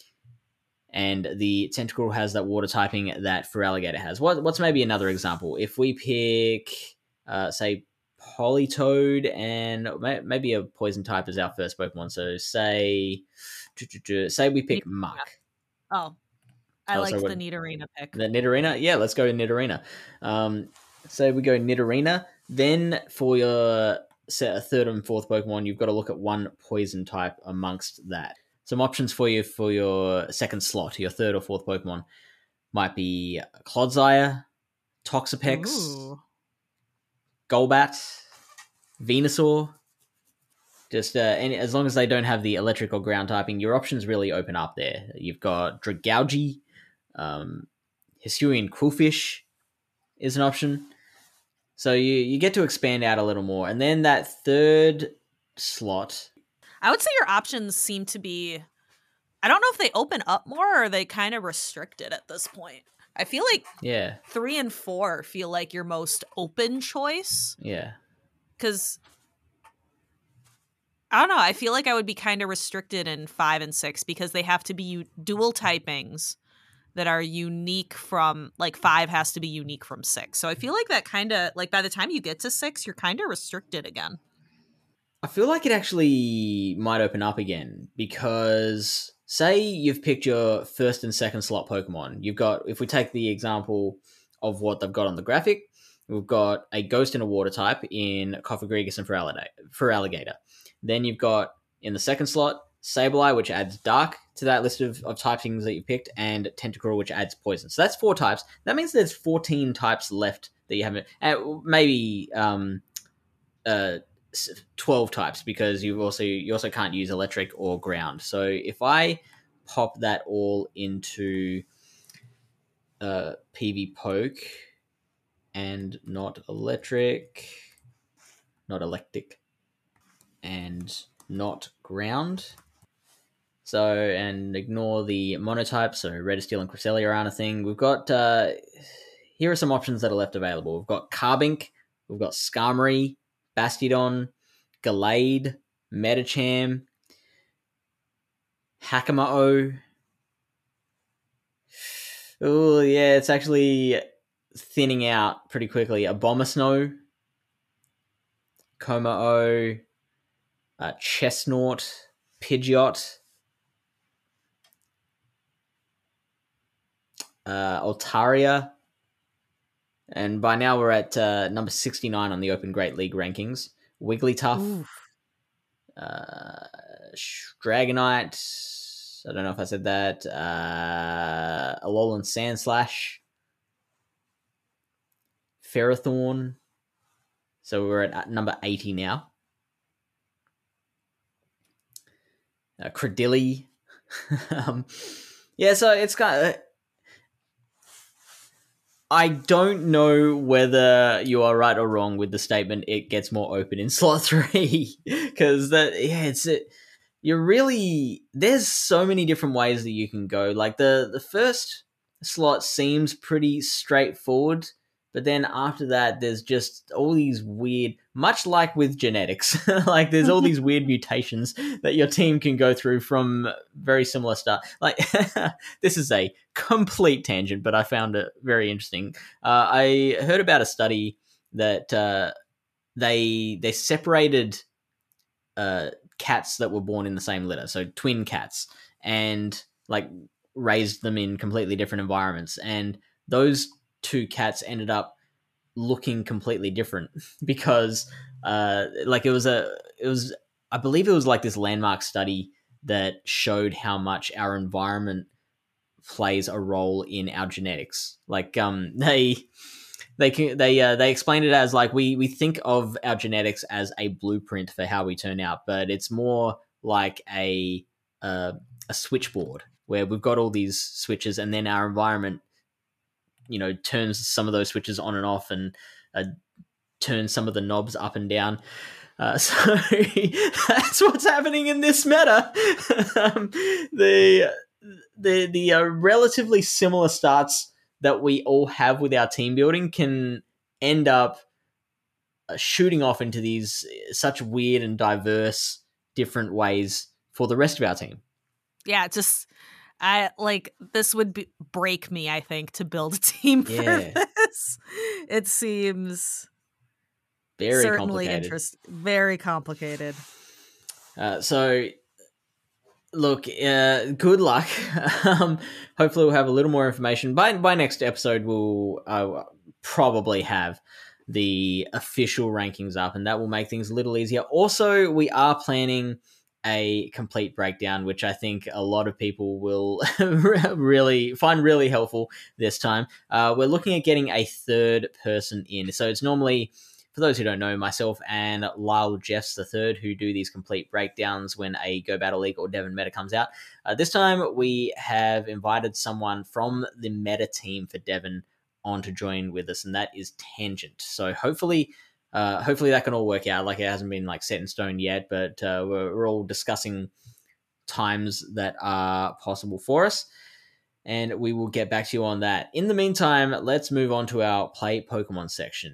and the Tentacruel has that water typing that Feraligatr has. What, what's maybe another example? If we pick, uh, say, Politoed and maybe a poison type as our first Pokemon. So say, say we pick Muck. Oh, I oh, like so the Nidorina pick. The Nidorina? Yeah, let's go to Nidorina. Um, so we go Nidorina. Then for your set third and fourth Pokemon, you've got to look at one poison type amongst that. Some options for you for your second slot, your third or fourth Pokemon might be Clodsire, Toxapex, Ooh. Golbat, Venusaur. Just uh, any, as long as they don't have the electric or ground typing, your options really open up there. You've got Dragalge, um, Hisuian Qwilfish is an option. So you, you get to expand out a little more. And then that third slot, I would say your options seem to be, I don't know if they open up more or are they kind of restricted at this point. I feel like yeah, three and four feel like your most open choice. yeah. because I don't know. I feel like I would be kind of restricted in five and six because they have to be u- dual typings that are unique from, like, five has to be unique from six. So I feel like that kind of, like, by the time you get to six, you're kind of restricted again. I feel like it actually might open up again because say you've picked your first and second slot Pokemon. You've got, if we take the example of what they've got on the graphic, we've got a Ghost and a Water type in Coffagrigus and Feraligatr. Then you've got in the second slot Sableye, which adds Dark to that list of, of typings that you picked, and Tentacruel, which adds Poison. So that's four types. That means there's fourteen types left that you haven't. Uh, maybe um, uh, twelve types because you also you also can't use Electric or Ground. So if I pop that all into uh, P V Poke and not Electric, not Electric, and not Ground. So, and ignore the monotypes, so Redisteel and Cresselia aren't a thing. We've got, uh, here are some options that are left available. We've got Carbink, we've got Skarmory, Bastiodon, Gallade, Metacham, Hakama-O. Oh, yeah, it's actually thinning out pretty quickly. Abomasnow, Kommo-O, uh, Chestnut, Pidgeot, uh, Altaria, and by now we're at uh, number sixty-nine on the Open Great League rankings. Wigglytuff, uh, Dragonite, I don't know if I said that, uh, Alolan Sandslash, Ferrothorn, so we're at number eighty now. Uh, Credilli. um, yeah, so it's kind of... I don't know whether you are right or wrong with the statement it gets more open in slot three. Because, that yeah, it's... It, you're really... There's so many different ways that you can go. Like, the, the first slot seems pretty straightforward, but then after that, there's just all these weird... Much like with genetics, like there's all these weird mutations that your team can go through from very similar stuff. Like this is a complete tangent, but I found it very interesting. Uh, I heard about a study that uh, they they separated uh, cats that were born in the same litter, so twin cats, and like raised them in completely different environments, and those two cats ended up looking completely different because uh like it was a it was I believe it was like this landmark study that showed how much our environment plays a role in our genetics. Like um they they they uh, they explained it as like we we think of our genetics as a blueprint for how we turn out, but it's more like a uh, a switchboard where we've got all these switches, and then our environment, you know, turns some of those switches on and off, and uh, turns some of the knobs up and down. Uh, so that's what's happening in this meta. um, the the the uh, relatively similar starts that we all have with our team building can end up uh, shooting off into these such weird and diverse different ways for the rest of our team. Yeah, just... I like this would be, break me, I think, to build a team for yeah. this. It seems very certainly complicated. Interest, very complicated. Uh, so, look, uh, good luck. um, hopefully, we'll have a little more information by by next episode. We'll uh, probably have the official rankings up, and that will make things a little easier. Also, we are planning a complete breakdown, which I think a lot of people will really find really helpful this time. Uh, we're looking at getting a third person in. So it's normally, for those who don't know, myself and Lyle Jeffs the third who do these complete breakdowns when a Go Battle League or Devon meta comes out. Uh, this time we have invited someone from the meta team for Devon on to join with us, and that is Tangent. So hopefully Uh, hopefully that can all work out. Like, it hasn't been like set in stone yet, but uh, we're, we're all discussing times that are possible for us, and we will get back to you on that. In the meantime, let's move on to our Play Pokemon section.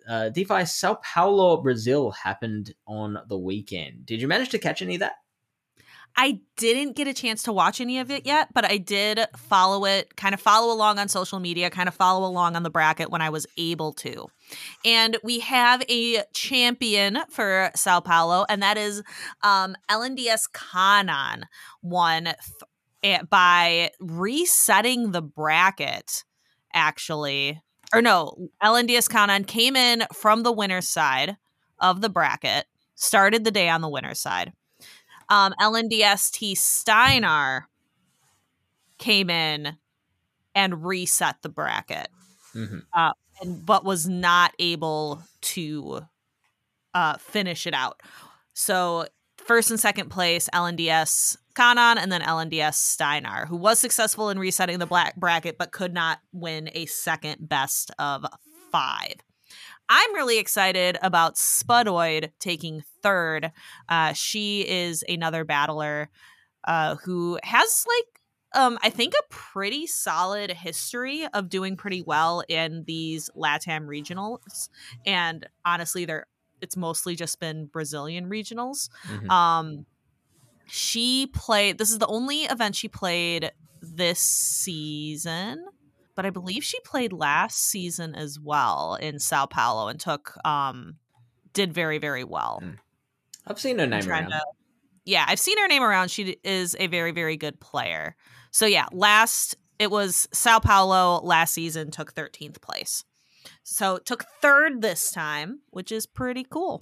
uh, DeFi Sao Paulo, Brazil happened on the weekend. Did you manage to catch any of that? I didn't get a chance to watch any of it yet, but I did follow it, kind of follow along on social media, kind of follow along on the bracket when I was able to. And we have a champion for Sao Paulo, and that is um, L N D S Kanan won th- by resetting the bracket, actually. Or no, L N D S Kanan came in from the winner's side of the bracket, started the day on the winner's side. Um, L N D S T Steinar came in and reset the bracket, mm-hmm. uh, and but was not able to uh, finish it out. So first and second place, L N D S Kanan, and then L N D S Steinar, who was successful in resetting the black bracket, but could not win a second best of five. I'm really excited about Spudoid taking third. Uh, she is another battler uh, who has, like, um, I think a pretty solid history of doing pretty well in these LATAM regionals. And honestly, they're it's mostly just been Brazilian regionals. Mm-hmm. Um, she played, this is the only event she played this season. But I believe she played last season as well in Sao Paulo and took, um, did very, very well. Mm. I've seen her name around. To, yeah, I've seen her name around. She is a very, very good player. So yeah, last, it was Sao Paulo last season, took thirteenth place. So took third this time, which is pretty cool.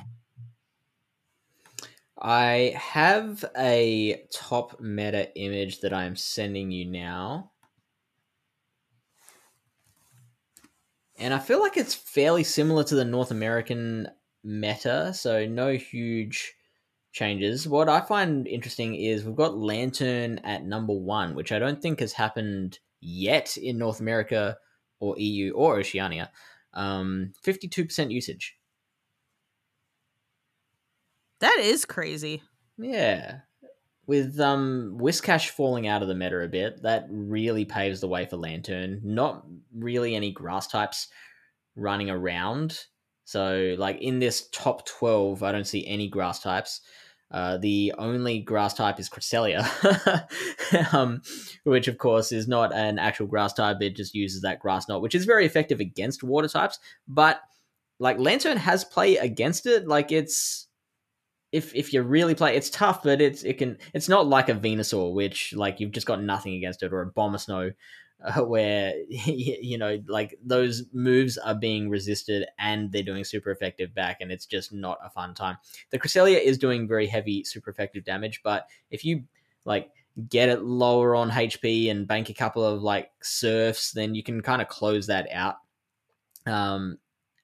I have a top meta image that I'm sending you now. And I feel like it's fairly similar to the North American meta, so no huge changes. What I find interesting is we've got Lantern at number one, which I don't think has happened yet in North America or E U or Oceania. Um, fifty-two percent usage. That is crazy. Yeah. With um, Whiscash falling out of the meta a bit, that really paves the way for Lantern. Not really any grass types running around. So, like, in this top twelve, I don't see any grass types. Uh, the only grass type is Cresselia, um, which, of course, is not an actual grass type. It just uses that grass knot, which is very effective against water types. But, like, Lantern has play against it. Like, it's... If if you really play, it's tough, but it's it can it's not like a Venusaur, which like you've just got nothing against it, or a Bombasnow, uh, where you know like those moves are being resisted and they're doing super effective back, and it's just not a fun time. The Cresselia is doing very heavy super effective damage, but if you like get it lower on H P and bank a couple of like surfs, then you can kind of close that out. Um,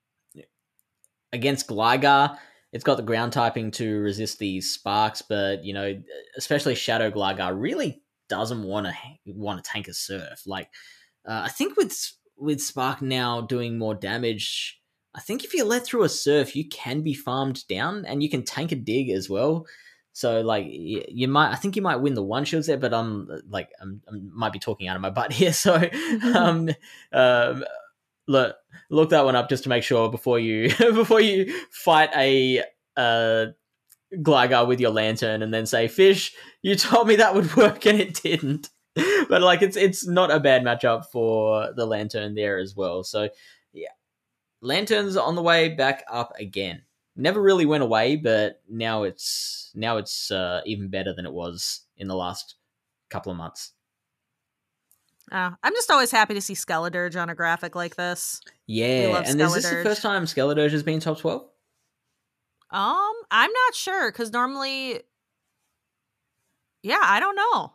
against Gligar, it's got the ground typing to resist these sparks, but you know, especially Shadow Gligar really doesn't want to want to tank a surf. Like, uh, I think with with Spark now doing more damage, I think if you let through a surf, you can be farmed down, and you can tank a dig as well. So like, you, you might, I think you might win the one shields there, but I'm like, I'm, I might be talking out of my butt here. So, um, um. Look, look that one up just to make sure before you before you fight a uh, Gligar with your Lantern and then say, "Fish, you told me that would work and it didn't." But like, it's it's not a bad matchup for the Lantern there as well. So yeah, Lantern's on the way back up again. Never really went away, but now it's now it's uh, even better than it was in the last couple of months. Uh, I'm just always happy to see Skeledirge on a graphic like this. Yeah, and is this the first time Skeledirge has been top twelve? Um, I'm not sure, because normally... Yeah, I don't know.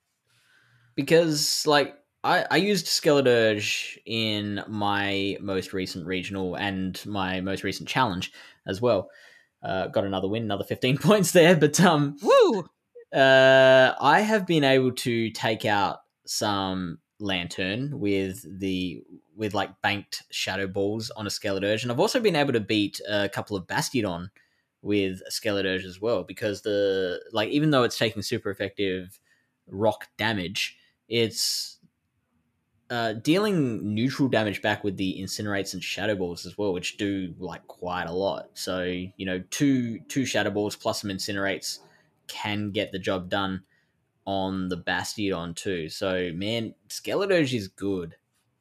Because, like, I, I used Skeledirge in my most recent regional and my most recent challenge as well. Uh, got another win, another fifteen points there, but... um, Woo! Uh, I have been able to take out some Lantern with the with like banked shadow balls on a Skeledirge, and I've also been able to beat a couple of Bastiodon with a Skeledirge as well, because the like even though it's taking super effective rock damage, it's uh, dealing neutral damage back with the Incinerates and Shadow Balls as well, which do like quite a lot. So, you know, two two Shadow Balls plus some Incinerates can get the job done on the Bastiodon too. So, man, Skeleturge is good.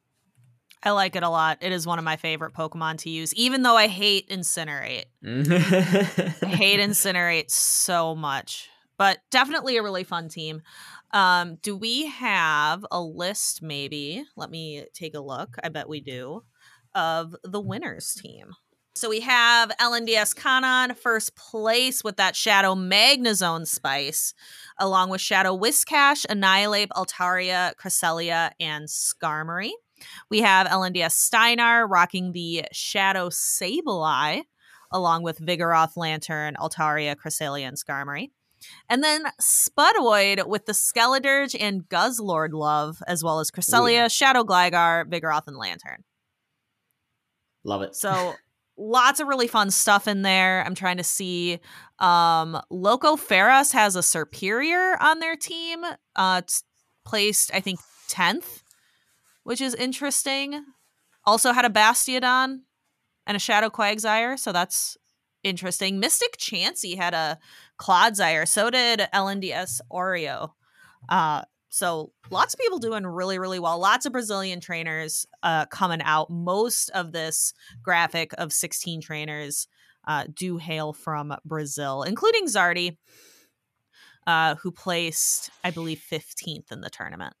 I like it a lot. It is one of my favorite Pokemon to use, even though I hate Incinerate. I hate Incinerate so much, but definitely a really fun team. Um, do we have a list, maybe? Let me take a look. I bet we do, of the winners team. So we have L N D S Kanon first place with that Shadow Magnezone Spice, along with Shadow Whiscash, Annihilate, Altaria, Cresselia, and Skarmory. We have L N D S Steinar rocking the Shadow Sableye, along with Vigoroth, Lantern, Altaria, Cresselia, and Skarmory. And then Spudoid with the Skeledirge and Guzzlord Love, as well as Cresselia, Ooh, yeah. Shadow Gligar, Vigoroth, and Lantern. Love it. So lots of really fun stuff in there. I'm trying to see. Um, Loco Ferras has a Serperior on their team. Uh, it's placed, I think, tenth, which is interesting. Also had a Bastiodon and a Shadow Quagsire, so that's interesting. Mystic Chansey had a Clodsire. So did L N D S Oreo. Uh, so lots of people doing really, really well. Lots of Brazilian trainers uh, coming out. Most of this graphic of sixteen trainers uh, do hail from Brazil, including Zardy, uh, who placed, I believe, fifteenth in the tournament.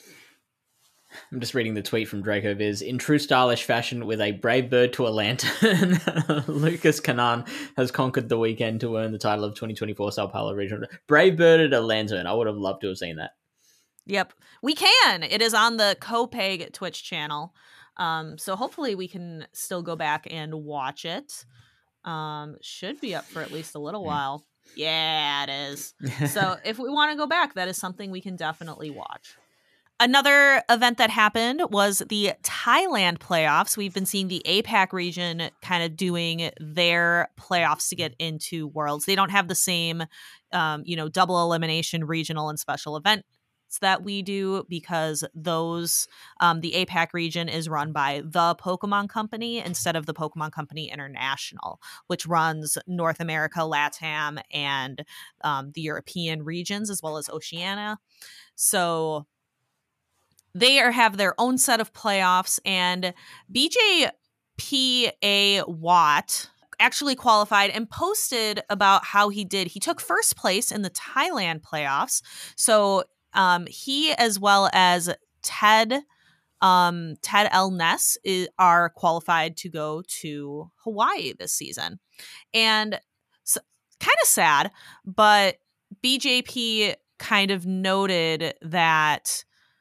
I'm just reading the tweet from DracoViz. In true stylish fashion, with a brave bird to a lantern, Lucas Kanan has conquered the weekend to earn the title of twenty twenty-four Sao Paulo Regional. Brave bird at a lantern. I would have loved to have seen that. Yep, we can. It is on the Copeg Twitch channel. Um, so hopefully we can still go back and watch it. Um, should be up for at least a little while. Yeah, it is. So if we want to go back, that is something we can definitely watch. Another event that happened was the Thailand playoffs. We've been seeing the A PAC region kind of doing their playoffs to get into Worlds. They don't have the same, um, you know, double elimination regional and special events that we do, because those, um, the A PAC region is run by the Pokemon Company instead of the Pokemon Company International, which runs North America, LATAM, and um, the European regions, as well as Oceania. So they are have their own set of playoffs, and B J P A Watt actually qualified and posted about how he did. He took first place in the Thailand playoffs. So um, he, as well as Ted, um, Ted L. Ness, is, are qualified to go to Hawaii this season. And so, kind of sad, but B J P kind of noted that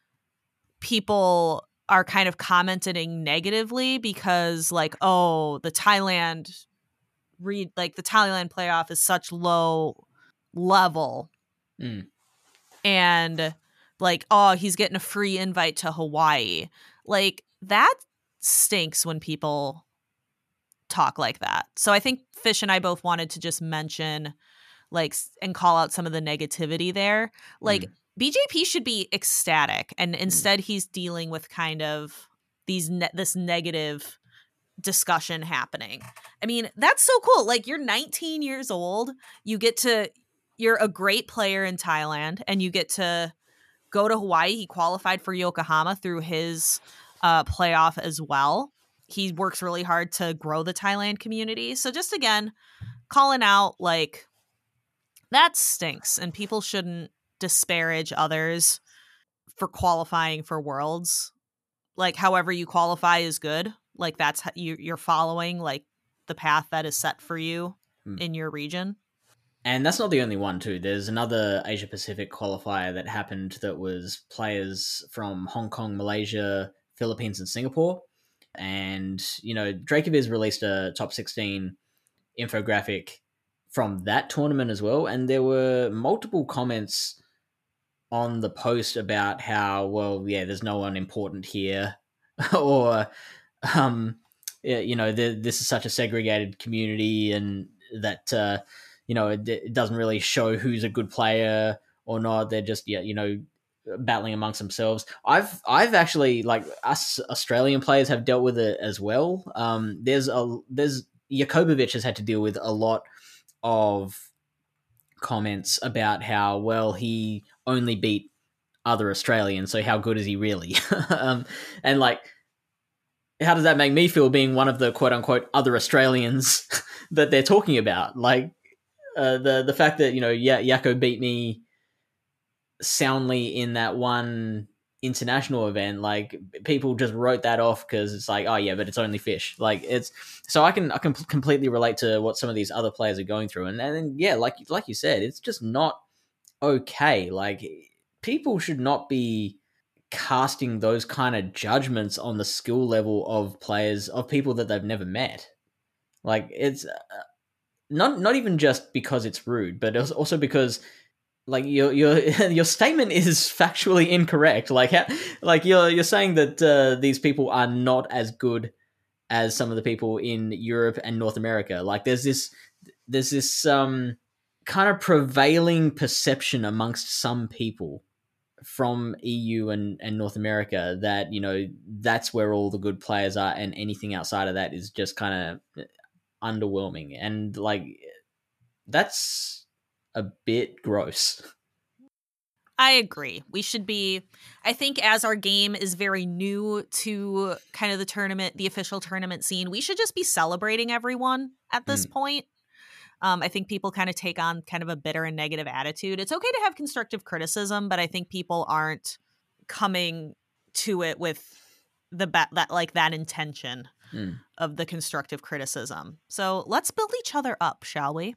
people are kind of commenting negatively because, like, oh, the Thailand read like the Thailand playoff is such low level. Mm. And like, oh, he's getting a free invite to Hawaii. Like, that stinks when people talk like that. So I think Fish and I both wanted to just mention, like, and call out some of the negativity there. Like, mm. B J P should be ecstatic, and instead he's dealing with kind of these ne- this negative discussion happening. I mean, that's so cool. Like, you're nineteen years old, you get to, you're a great player in Thailand, and you get to go to Hawaii. He qualified for Yokohama through his uh, playoff as well. He works really hard to grow the Thailand community. So just again, calling out, like, that stinks, and people shouldn't disparage others for qualifying for Worlds. Like, however you qualify is good. Like, that's how you, you're following, like, the path that is set for you hmm. in your region. And that's not the only one too. There's another Asia Pacific qualifier that happened that was players from Hong Kong, Malaysia, Philippines, and Singapore. And, you know, DracoViz released a top sixteen infographic from that tournament as well. And there were multiple comments on the post about how, well, yeah, there's no one important here, or, um, yeah, you know, the, this is such a segregated community, and that, uh, you know, it, it doesn't really show who's a good player or not. They're just, yeah, you know, battling amongst themselves. I've I've actually, like, us Australian players have dealt with it as well. Um, there's a there's Jakobovic has had to deal with a lot of comments about how, well, he only beat other Australians, so how good is he really? um, and like, how does that make me feel being one of the quote unquote other Australians that they're talking about? Like, uh, the the fact that, you know, yeah, Yako beat me soundly in that one international event, like, people just wrote that off because it's like, oh yeah, but it's only fish. Like, it's so I can I can completely relate to what some of these other players are going through, and and then, yeah, like like you said, it's just not okay. Like, people should not be casting those kind of judgments on the skill level of players, of people that they've never met. Like, it's uh, not not even just because it's rude, but also because, like, your your your statement is factually incorrect. Like, ha- like you're you're saying that uh, these people are not as good as some of the people in Europe and North America. Like, there's this there's this um kind of prevailing perception amongst some people from E U and, and North America that, you know, that's where all the good players are, and anything outside of that is just kind of underwhelming. And, like, that's a bit gross. I agree. We should be, I think, as our game is very new to kind of the tournament, the official tournament scene, we should just be celebrating everyone at this mm. point. Um, I think people kind of take on kind of a bitter and negative attitude. It's okay to have constructive criticism, but I think people aren't coming to it with the ba- that like that intention mm. of the constructive criticism. So let's build each other up, shall we?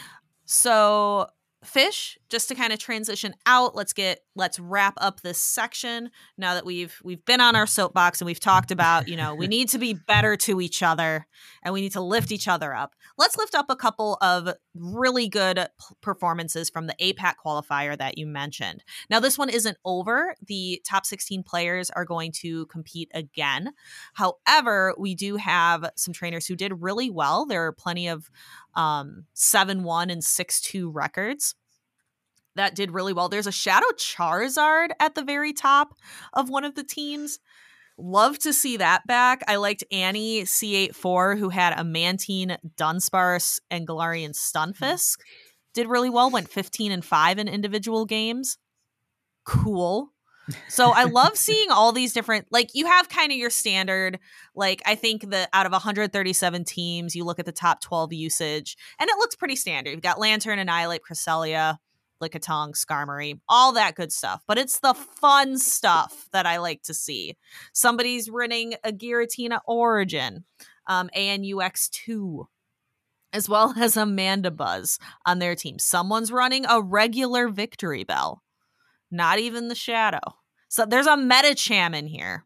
So, Fish, just to kind of transition out, let's get let's wrap up this section now that we've we've been on our soapbox and we've talked about, you know, we need to be better to each other and we need to lift each other up. Let's lift up a couple of really good p- performances from the A PAC qualifier that you mentioned. Now, this one isn't over. The top sixteen players are going to compete again. However, we do have some trainers who did really well. There are plenty of um, seven one and six two records that did really well. There's a Shadow Charizard at the very top of one of the teams. Love to see that back. I liked Annie C eighty-four, who had a Mantine, Dunsparce, and Galarian Stunfisk. Did really well, went fifteen and five in individual games. Cool. So I love seeing all these different, like, you have kind of your standard, like, I think that out of one hundred thirty-seven teams, you look at the top twelve usage, and it looks pretty standard. You've got Lantern, Annihilate, Cresselia, Lickitung, Skarmory, all that good stuff. But it's the fun stuff that I like to see. Somebody's running a Giratina Origin, um, A N U X two, as well as a Mandibuzz on their team. Someone's running a regular Victory Bell. Not even the Shadow. So there's a Metacham in here.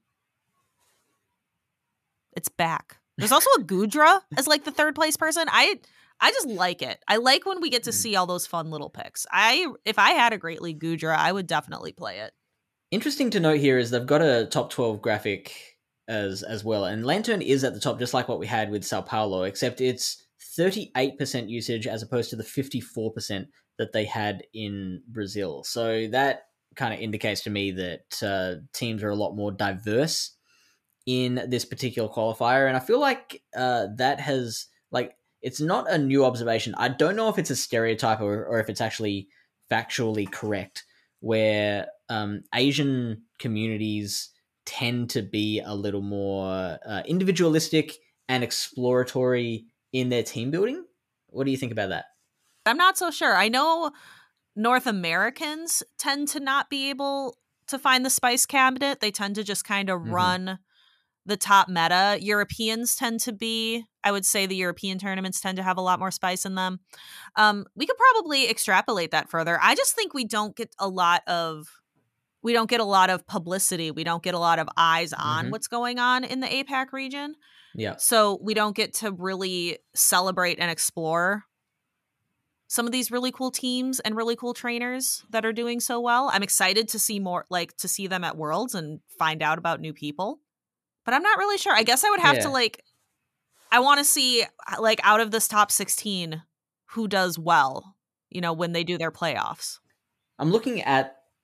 It's back. There's also a Goodra as like the third place person. I I just like it. I like when we get to see all those fun little picks. I if I had a Great League Goodra, I would definitely play it. Interesting to note here is they've got a top twelve graphic as as well. And Lantern is at the top, just like what we had with Sao Paulo, except it's thirty-eight percent usage as opposed to the fifty-four percent that they had in Brazil. So that kind of indicates to me that uh, teams are a lot more diverse in this particular qualifier. And I feel like uh, that has, like, it's not a new observation. I don't know if it's a stereotype or, or if it's actually factually correct, where um, Asian communities tend to be a little more uh, individualistic and exploratory in their team building. What do you think about that? I'm not so sure. I know North Americans tend to not be able to find the spice cabinet. They tend to just kind of mm-hmm. run the top meta. Europeans tend to be, I would say the European tournaments tend to have a lot more spice in them. Um, we could probably extrapolate that further. I just think we don't get a lot of, we don't get a lot of publicity. We don't get a lot of eyes on mm-hmm. what's going on in the A PAC region. Yeah. So we don't get to really celebrate and explore some of these really cool teams and really cool trainers that are doing so well. I'm excited to see more, like to see them at Worlds and find out about new people. But I'm not really sure. I guess I would have yeah. to like, I want to see like out of this top sixteen, who does well, you know, when they do their playoffs. I'm looking at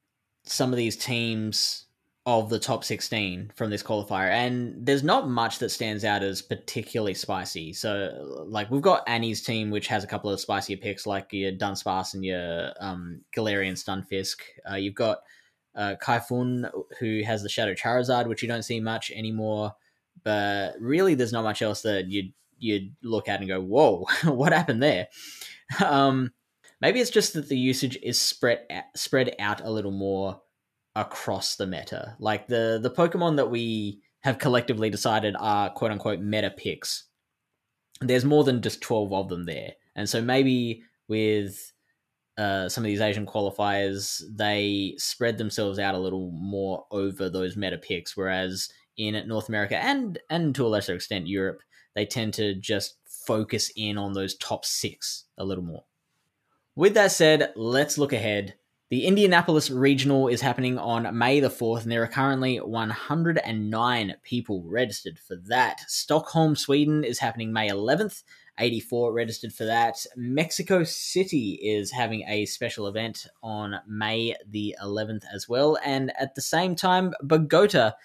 some of these teams of the top sixteen from this qualifier, and there's not much that stands out as particularly spicy. So, like, we've got Annie's team, which has a couple of spicier picks, like your Dunsparce and your um, Galarian Stunfisk. Uh, you've got uh, Kaifun, who has the Shadow Charizard, which you don't see much anymore. But really, there's not much else that you'd, you'd look at and go, whoa, what happened there? Um, maybe it's just that the usage is spread spread out a little more across the meta. Like the the Pokemon that we have collectively decided are quote unquote meta picks, there's more than just twelve of them there. And so maybe with uh, some of these Asian qualifiers, they spread themselves out a little more over those meta picks, whereas in North America and and to a lesser extent Europe, they tend to just focus in on those top six a little more. With that said, let's look ahead. The Indianapolis Regional is happening on May the fourth, and there are currently one hundred nine people registered for that. Stockholm, Sweden is happening May eleventh, eighty-four registered for that. Mexico City is having a special event on May the eleventh as well. And at the same time, Bogota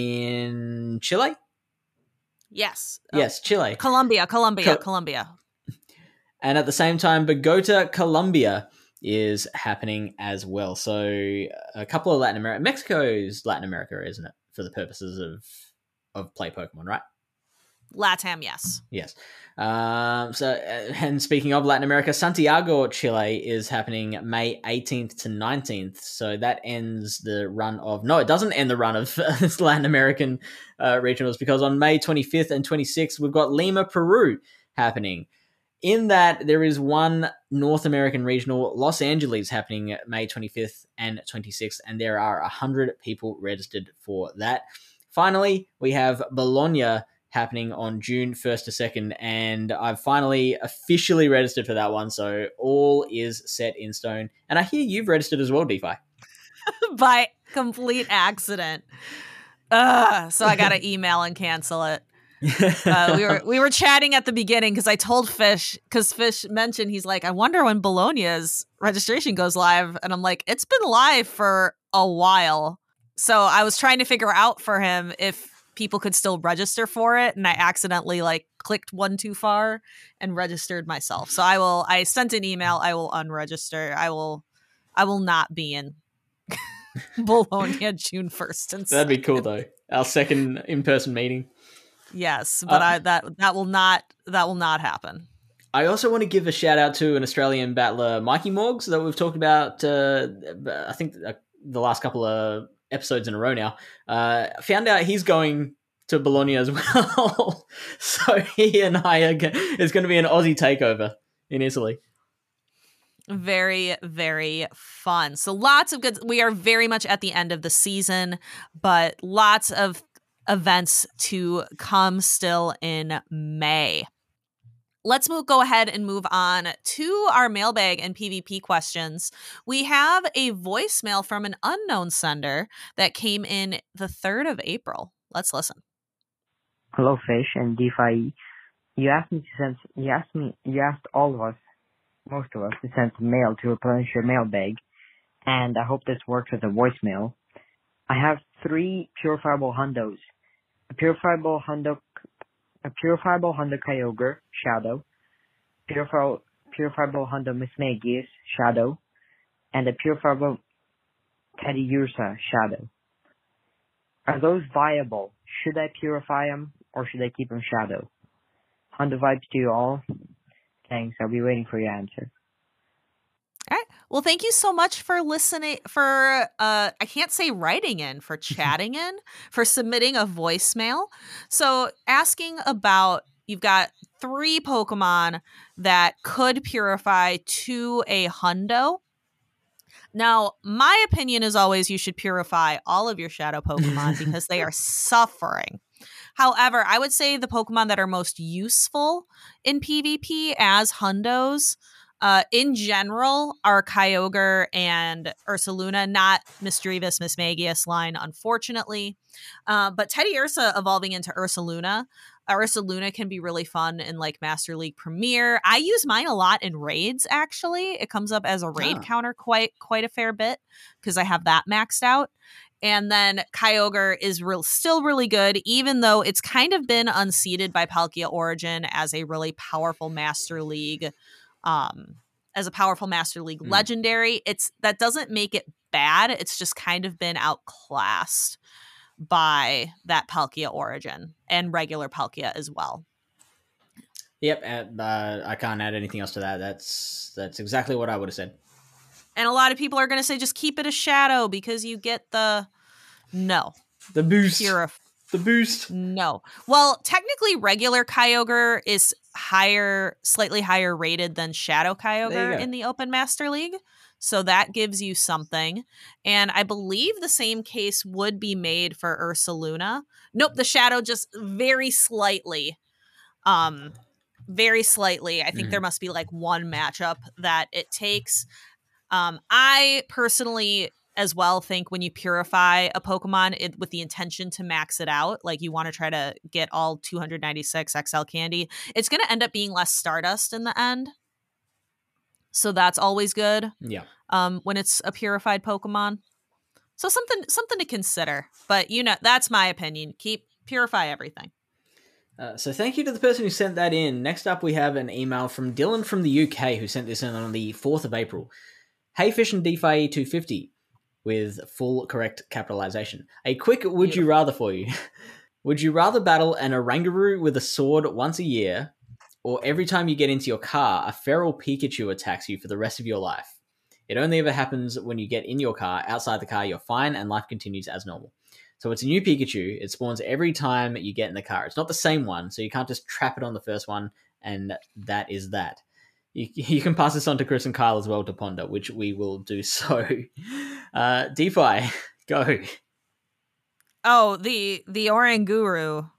in Chile? Yes. Yes, Chile. Colombia, Colombia, Co- Colombia. And at the same time, Bogota, Colombia is happening as well. So a couple of Latin America, Mexico's Latin America, isn't it? For the purposes of of play Pokemon, right? LATAM, yes. Yes. Um, so, and speaking of Latin America, Santiago, Chile is happening May eighteenth to nineteenth. So that ends the run of, no, it doesn't end the run of Latin American uh, regionals, because on May twenty-fifth and twenty-sixth, we've got Lima, Peru happening. In that, there is one North American regional, Los Angeles, happening May twenty-fifth and twenty-sixth, and there are one hundred people registered for that. Finally, we have Bologna happening on June first to second, and I've finally officially registered for that one, so all is set in stone. And I hear you've registered as well, DeFi. By complete accident. Ugh, so I got to email and cancel it. uh, we were we were chatting at the beginning because I told Fish, because Fish mentioned, he's like, I wonder when Bologna's registration goes live, and I'm like, it's been live for a while. So I was trying to figure out for him if people could still register for it, and I accidentally like clicked one too far and registered myself. So I will. I sent an email. I will unregister. I will. I will not be in Bologna June first. And that'd be cool though. Our second in-person meeting. Yes, but uh, I that that will not that will not happen. I also want to give a shout out to an Australian battler, Mikey Morgs, that we've talked about. Uh, I think uh, the last couple of episodes in a row now. Uh, found out he's going to Bologna as well, so he and I are g- it's going to be an Aussie takeover in Italy. Very, very fun. So lots of good. We are very much at the end of the season, but lots of events to come still in May. Let's move, go ahead and move on to our mailbag and PvP questions. We have a voicemail from an unknown sender that came in the third of April. Let's listen. Hello, Fish and DeFi. You asked me to send. You asked me. You asked all of us, most of us, to send some mail to replenish your mailbag, and I hope this works as a voicemail. I have three purifiable hundos. A purifiable hundo, a purifiable hundo Kyogre, Shadow, purifiable, purifiable hundo Mismagius, Shadow, and a purifiable Teddiursa, Shadow. Are those viable? Should I purify them, or should I keep them Shadow? Hundo vibes to you all. Thanks, I'll be waiting for your answer. All right. Well, thank you so much for listening, for, uh, I can't say writing in, for chatting in, for submitting a voicemail. So asking about, you've got three Pokemon that could purify to a hundo. Now, my opinion is always you should purify all of your shadow Pokemon because they are suffering. However, I would say the Pokemon that are most useful in PvP as hundos Uh, in general, our Kyogre and Ursaluna, not Misdreavus, Mismagius line, unfortunately. Uh, but Teddy Ursa evolving into Ursaluna. Uh, Ursaluna can be really fun in like Master League Premier. I use mine a lot in raids, actually. It comes up as a raid Ah. counter quite quite a fair bit because I have that maxed out. And then Kyogre is real, still really good, even though it's kind of been unseated by Palkia Origin as a really powerful Master League, um, as a powerful Master League Mm. legendary. It's that doesn't make it bad. It's just kind of been outclassed by that Palkia Origin and regular Palkia as well. Yep, uh, uh, I can't add anything else to that. That's that's exactly what I would have said. And a lot of people are going to say, just keep it a shadow because you get the no. The boost. Pure The boost. No. Well, technically, regular Kyogre is higher, slightly higher rated than Shadow There you Kyogre go. in the Open Master League. So that gives you something. And I believe the same case would be made for Ursaluna. Nope, the Shadow just very slightly. Um, very slightly. I think Mhm. there must be like one matchup that it takes. Um, I personally as well think when you purify a Pokemon it, with the intention to max it out, like you want to try to get all two hundred ninety-six X L candy, it's going to end up being less Stardust in the end. So that's always good Yeah. um, when it's a purified Pokemon. So something something to consider. But, you know, that's my opinion. Keep purify everything. Uh, so thank you to the person who sent that in. Next up, we have an email from Dylan from the U K who sent this in on the fourth of April. Hey Fish and DeFi two fifty with full correct capitalization. A quick would you rather for you. Would you rather battle an Oranguru with a sword once a year, or every time you get into your car, a feral Pikachu attacks you for the rest of your life? It only ever happens when you get in your car. Outside the car, you're fine and life continues as normal. So it's a new Pikachu. It spawns every time you get in the car. It's not the same one, so you can't just trap it on the first one, and that is that. You, you can pass this on to Chris and Kyle as well to ponder, which we will do so. Uh, DeFi, go. Oh, the the Oranguru.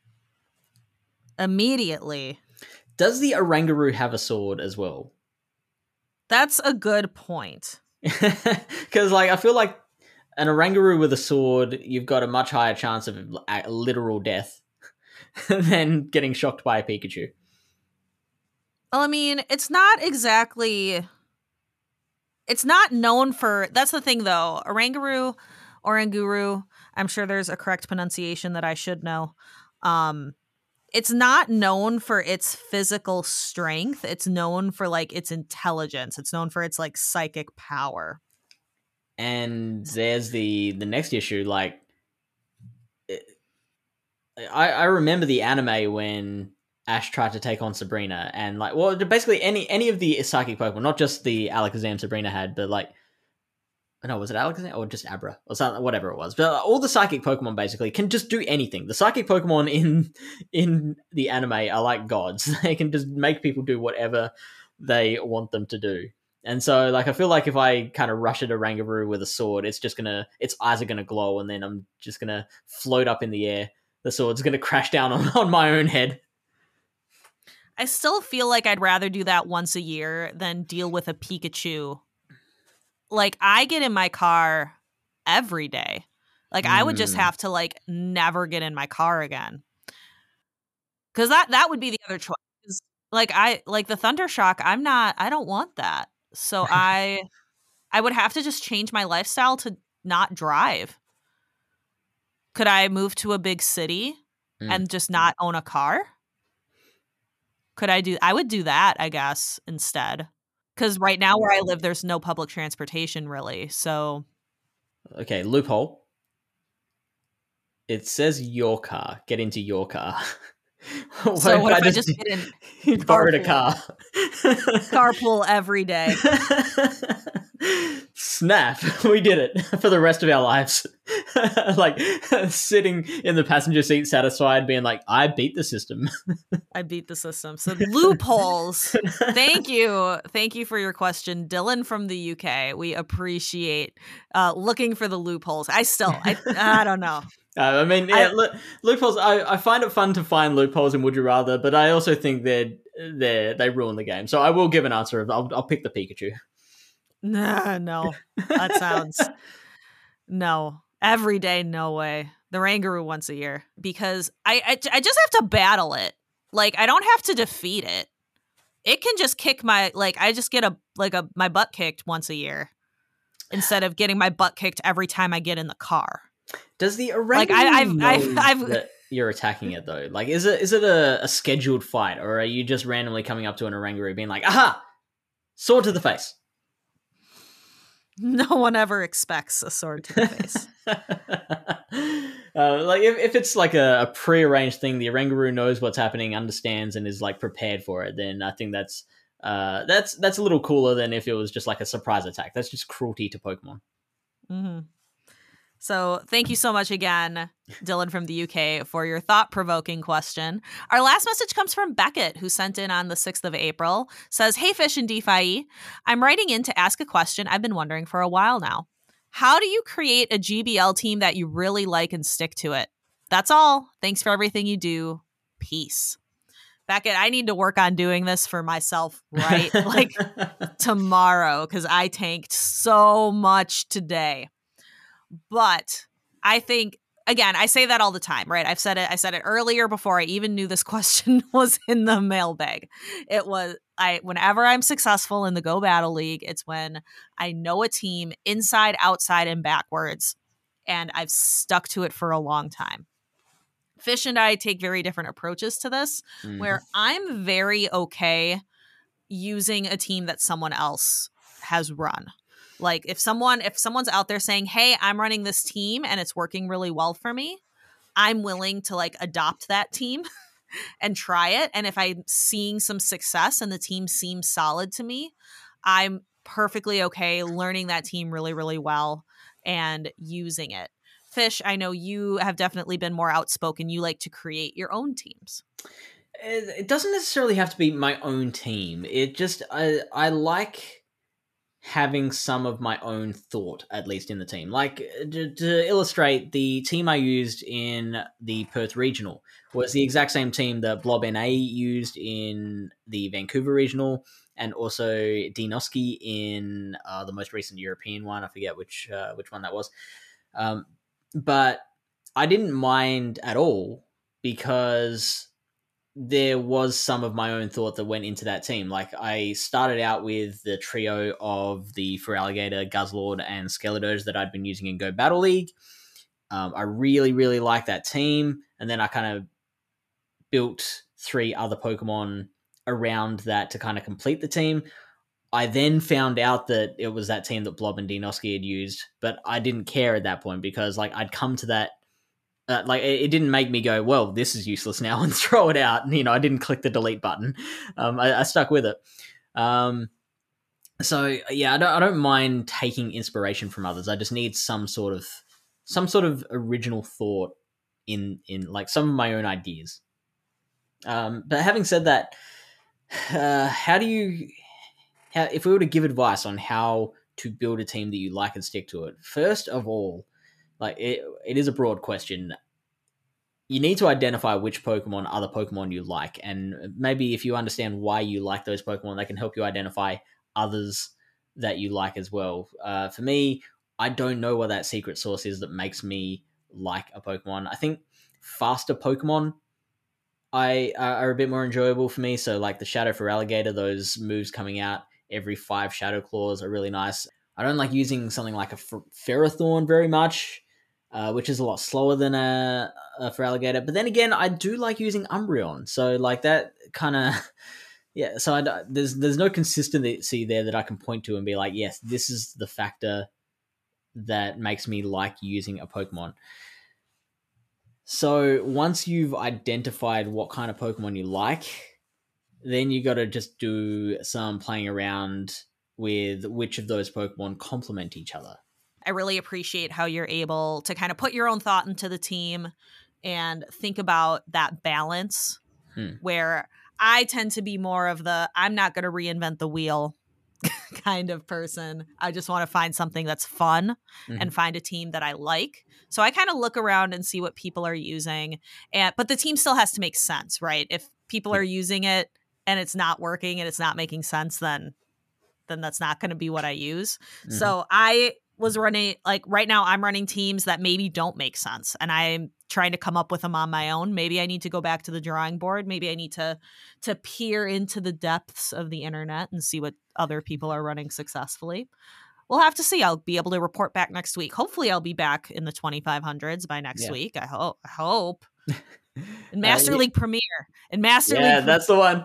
Immediately. Does the Oranguru have a sword as well? That's a good point. Because, like, I feel like an Oranguru with a sword, you've got a much higher chance of a literal death than getting shocked by a Pikachu. Well, I mean, it's not exactly... It's not known for... That's the thing, though. Oranguru, Oranguru, I'm sure there's a correct pronunciation that I should know. Um, it's not known for its physical strength. It's known for, like, its intelligence. It's known for its, like, psychic power. And there's the, the next issue, like... It, I, I remember the anime when Ash tried to take on Sabrina, and like, well, basically any any of the psychic Pokemon, not just the Alakazam Sabrina had, but like, no, was it Alakazam or just Abra or something, whatever it was. But all the psychic Pokemon basically can just do anything. The psychic Pokemon in in the anime are like gods. They can just make people do whatever they want them to do. And so, like, I feel like if I kind of rush at a Oranguru with a sword, it's just gonna, its eyes are gonna glow, and then I'm just gonna float up in the air. The sword's gonna crash down on, on my own head. I still feel like I'd rather do that once a year than deal with a Pikachu. Like, I get in my car every day. Like, I would just Mm. have to, like, never get in my car again. Because that, that would be the other choice. 'Cause, Like, I, like the Thundershock, I'm not, I don't want that. So I, I would have to just change my lifestyle to not drive. Could I move to a big city Mm. and just not own a car? Could I do, I would do that, I guess, instead. Because right now where I live, there's no public transportation really. So Okay, loophole. It says your car. Get into your car. What So what if I just did- get in you borrowed a carpool? car? carpool every day. Snap! We did it for the rest of our lives. Like sitting in the passenger seat, satisfied, being like, "I beat the system." I beat the system. So loopholes. Thank you. Thank you for your question, Dylan from the U K. We appreciate uh, looking for the loopholes. I still, I, I don't know. Uh, I mean, yeah, I- lo- loopholes. I, I find it fun to find loopholes in Would You Rather, but I also think they're they they ruin the game. So I will give an answer of I'll, I'll pick the Pikachu. Nah, no, that sounds no every day. No way. The Rangaroo once a year because I, I I just have to battle it. Like I don't have to defeat it. It can just kick my like I just get a like a my butt kicked once a year instead of getting my butt kicked every time I get in the car. Does the Rangaroo like I, I've, know I've, I've, that you're attacking it though? Like is it is it a, a scheduled fight or are you just randomly coming up to an Rangaroo being like, aha, sword to the face? No one ever expects a sword to the face. uh, like if, if it's like a, a pre-arranged thing, the Rangaroo knows what's happening, understands, and is like prepared for it. Then I think that's uh, that's that's a little cooler than if it was just like a surprise attack. That's just cruelty to Pokemon. Mm-hmm. So thank you so much again, Dylan from the U K, for your thought-provoking question. Our last message comes from Beckett, who sent in on the sixth of April. Says, hey, Fish and DeFi, I'm writing in to ask a question I've been wondering for a while now. How do you create a G B L team that you really like and stick to it? That's all. Thanks for everything you do. Peace. Beckett, I need to work on doing this for myself right like tomorrow because I tanked so much today. But I think, again, I say that all the time, right? I've said it. I said it earlier before I even knew this question was in the mailbag. It was, I, whenever I'm successful in the Go Battle League, it's when I know a team inside, outside, and backwards, and I've stuck to it for a long time. Fish and I take very different approaches to this, mm. where I'm very okay using a team that someone else has run. Like if someone if someone's out there saying, hey, I'm running this team and it's working really well for me, I'm willing to like adopt that team and try it. And if I'm seeing some success and the team seems solid to me, I'm perfectly okay learning that team really, really well and using it. Fish, I know you have definitely been more outspoken. You like to create your own teams. It doesn't necessarily have to be my own team. It just, I, I like having some of my own thought, at least in the team. Like, to, to illustrate, the team I used in the Perth Regional was the exact same team that Blob N A used in the Vancouver Regional, and also Dinoski in uh, the most recent European one. I forget which uh, which one that was. Um, but I didn't mind at all because there was some of my own thought that went into that team. Like I started out with the trio of the Feraligatr, Guzzlord, and Skeletorz that I'd been using in Go Battle League. Um, I really, really liked that team. And then I kind of built three other Pokemon around that to kind of complete the team. I then found out that it was that team that Blob and Dinoski had used, but I didn't care at that point because like I'd come to that Uh, like it, it didn't make me go, well, this is useless now and throw it out. And, you know, I didn't click the delete button. Um, I, I stuck with it. Um, so yeah, I don't, I don't mind taking inspiration from others. I just need some sort of, some sort of original thought in, in like some of my own ideas. Um, but having said that, uh, how do you, how, if we were to give advice on how to build a team that you like and stick to it, first of all, like it, it is a broad question. You need to identify which Pokemon are the Pokemon you like, and maybe if you understand why you like those Pokemon, they can help you identify others that you like as well. Uh, for me, I don't know what that secret sauce is that makes me like a Pokemon. I think faster Pokemon I uh, are a bit more enjoyable for me. So like the Shadow Feraligatr, those moves coming out every five Shadow Claws are really nice. I don't like using something like a Fer- Ferrothorn very much. Uh, which is a lot slower than a, a Feraligatr. But then again, I do like using Umbreon. So like that kind of, yeah, so I, there's there's no consistency there that I can point to and be like, yes, this is the factor that makes me like using a Pokemon. So once you've identified what kind of Pokemon you like, then you got to just do some playing around with which of those Pokemon complement each other. I really appreciate how you're able to kind of put your own thought into the team and think about that balance hmm. where I tend to be more of the, I'm not going to reinvent the wheel kind of person. I just want to find something that's fun mm-hmm. and find a team that I like. So I kind of look around and see what people are using. And but the team still has to make sense, right? If people yeah. are using it and it's not working and it's not making sense, then then that's not going to be what I use. Mm-hmm. So I was running, like right now I'm running teams that maybe don't make sense, and I'm trying to come up with them on my own. Maybe I need to go back to the drawing board. Maybe I need to to peer into the depths of the internet and see what other people are running successfully. We'll have to see. I'll be able to report back next week. Hopefully I'll be back in the twenty-five hundreds by next yeah. week. I hope. I hope. In Master uh, yeah. League Premier. In Master yeah, League Yeah, that's the one.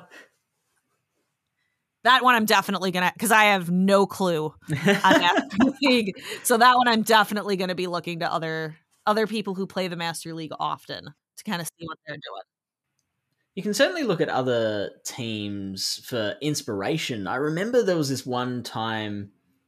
That one I'm definitely going to, because I have no clue on Master League. So that one I'm definitely going to be looking to other other people who play the Master League often to kind of see what they're doing. You can certainly look at other teams for inspiration. I remember there was this one time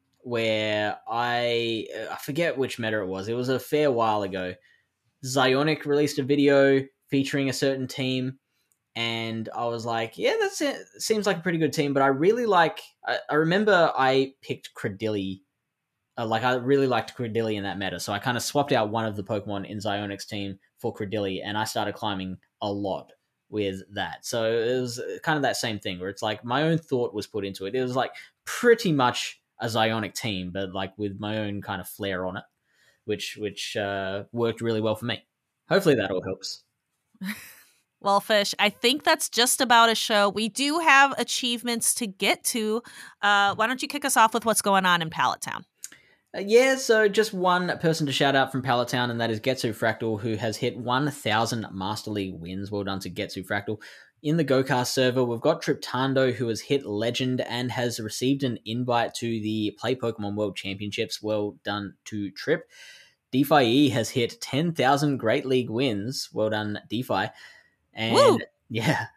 where I, I forget which meta it was. It was a fair while ago. Zionic released a video featuring a certain team, and I was like, yeah, that seems like a pretty good team, but I really like, I, I remember I picked Credilli. Uh, like, I really liked Credilli in that meta, so I kind of swapped out one of the Pokemon in Zionic's team for Credilli, and I started climbing a lot with that. So it was kind of that same thing, where it's like my own thought was put into it. It was like pretty much a Zionic team, but like with my own kind of flair on it, which which uh, worked really well for me. Hopefully that all helps. Well, Fish, I think that's just about a show. We do have achievements to get to. Uh, why don't you kick us off with what's going on in Pallet Town? Uh, yeah, so just one person to shout out from Pallet Town, and that is Getsu Fractal, who has hit one thousand Master League wins. Well done to Getsu Fractal. In the GoCast server, we've got Triptando, who has hit Legend and has received an invite to the Play Pokemon World Championships. Well done to Trip. DeFi has hit ten thousand Great League wins. Well done, DeFi. And Woo! yeah,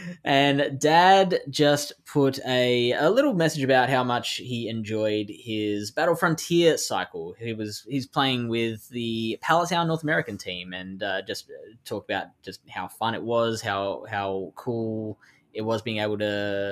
and Dad just put a, a little message about how much he enjoyed his Battle Frontier cycle. He was he's playing with the Pallet Town North American team, and uh, just talked about just how fun it was, how how cool it was being able to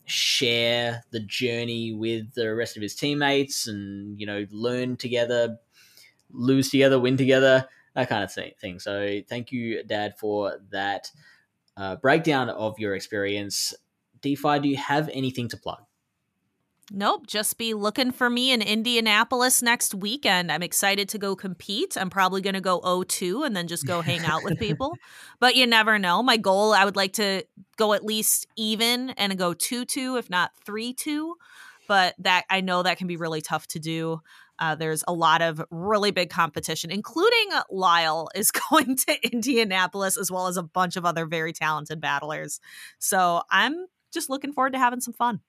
share the journey with the rest of his teammates, and you know, learn together, lose together, win together. That kind of thing. So thank you, Dad, for that uh, breakdown of your experience. DeFi, do you have anything to plug? Nope. Just be looking for me in Indianapolis next weekend. I'm excited to go compete. I'm probably going to go oh two and then just go hang out with people. But you never know. My goal, I would like to go at least even and go two two, if not three two. But that I know that can be really tough to do. Uh, there's a lot of really big competition, including Lyle is going to Indianapolis, as well as a bunch of other very talented battlers. So I'm just looking forward to having some fun.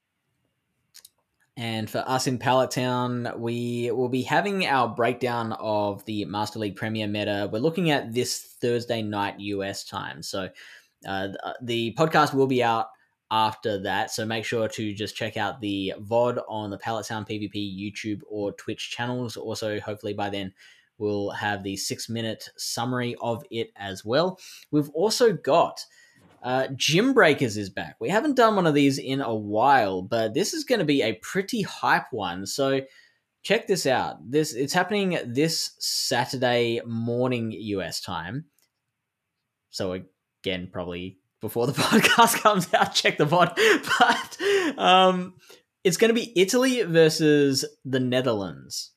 And for us in Pallet Town, we will be having our breakdown of the Master League Premier meta. We're looking at this Thursday night U S time. So uh, the podcast will be out after that, so make sure to just check out the V O D on the Pallet Town PvP YouTube or Twitch channels. Also, hopefully by then we'll have the six minute summary of it as well. We've also got uh, Gym Breakers is back. We haven't done one of these in a while, but this is going to be a pretty hype one. So check this out. This it's happening this Saturday morning U S time. So again, probably before the podcast comes out, check the V O D. But um, it's going to be Italy versus the Netherlands.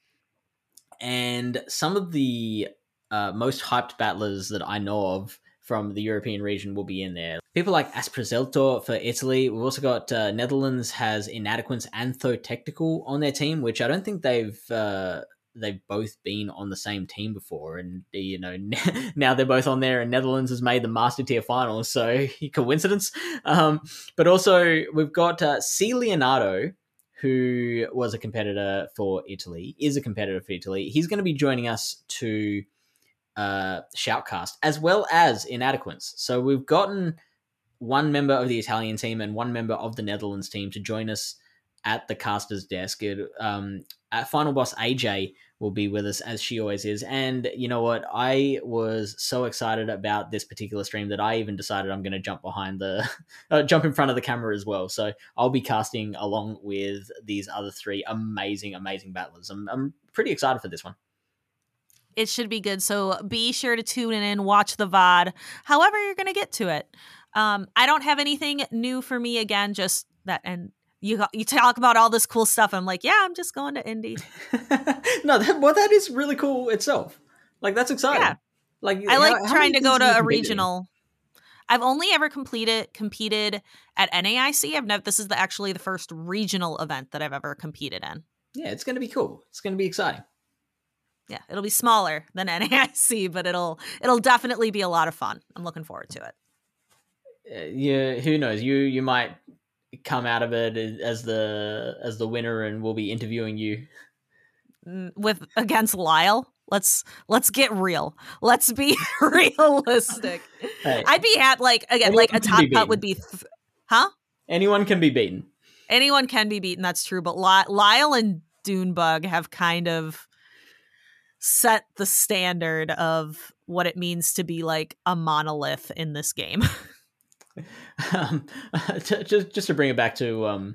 And some of the uh, most hyped battlers that I know of from the European region will be in there. People like Asprazelto for Italy. We've also got uh, Netherlands has Inadequance and Thotechnical on their team, which I don't think they've... Uh, they've both been on the same team before, and you know, now they're both on there, and Netherlands has made the Master Tier finals, so coincidence. Um, but also we've got uh, C. Leonardo, who was a competitor for Italy, is a competitor for Italy. He's going to be joining us to uh, Shoutcast, as well as Inadequance. So we've gotten one member of the Italian team and one member of the Netherlands team to join us at the caster's desk. It, um, at Final Boss A J will be with us, as she always is. And you know what? I was so excited about this particular stream that I even decided I'm going to jump behind the, uh, jump in front of the camera as well. So I'll be casting along with these other three amazing, amazing battlers. I'm, I'm pretty excited for this one. It should be good. So be sure to tune in, watch the V O D, however you're going to get to it. Um, I don't have anything new for me again, just that. And you you talk about all this cool stuff. I'm like, yeah, I'm just going to Indy. no, that, well, that is really cool itself. Like, that's exciting. Yeah. Like, I like how, how trying to go to a regional. regional. I've only ever completed competed at N A I C. I've never. This is the, actually the first regional event that I've ever competed in. Yeah, it's going to be cool. It's going to be exciting. Yeah, it'll be smaller than N A I C, but it'll it'll definitely be a lot of fun. I'm looking forward to it. Uh, yeah, who knows? You you might come out of it as the as the winner, and we'll be interviewing you with against Lyle. Let's let's get real. Let's be realistic. Hey, I'd be happy. Like again, like a top cut would be, th- huh? Anyone can be beaten. Anyone can be beaten. That's true. But Ly- Lyle and Dunebug have kind of set the standard of what it means to be like a monolith in this game. um, just just to bring it back to um.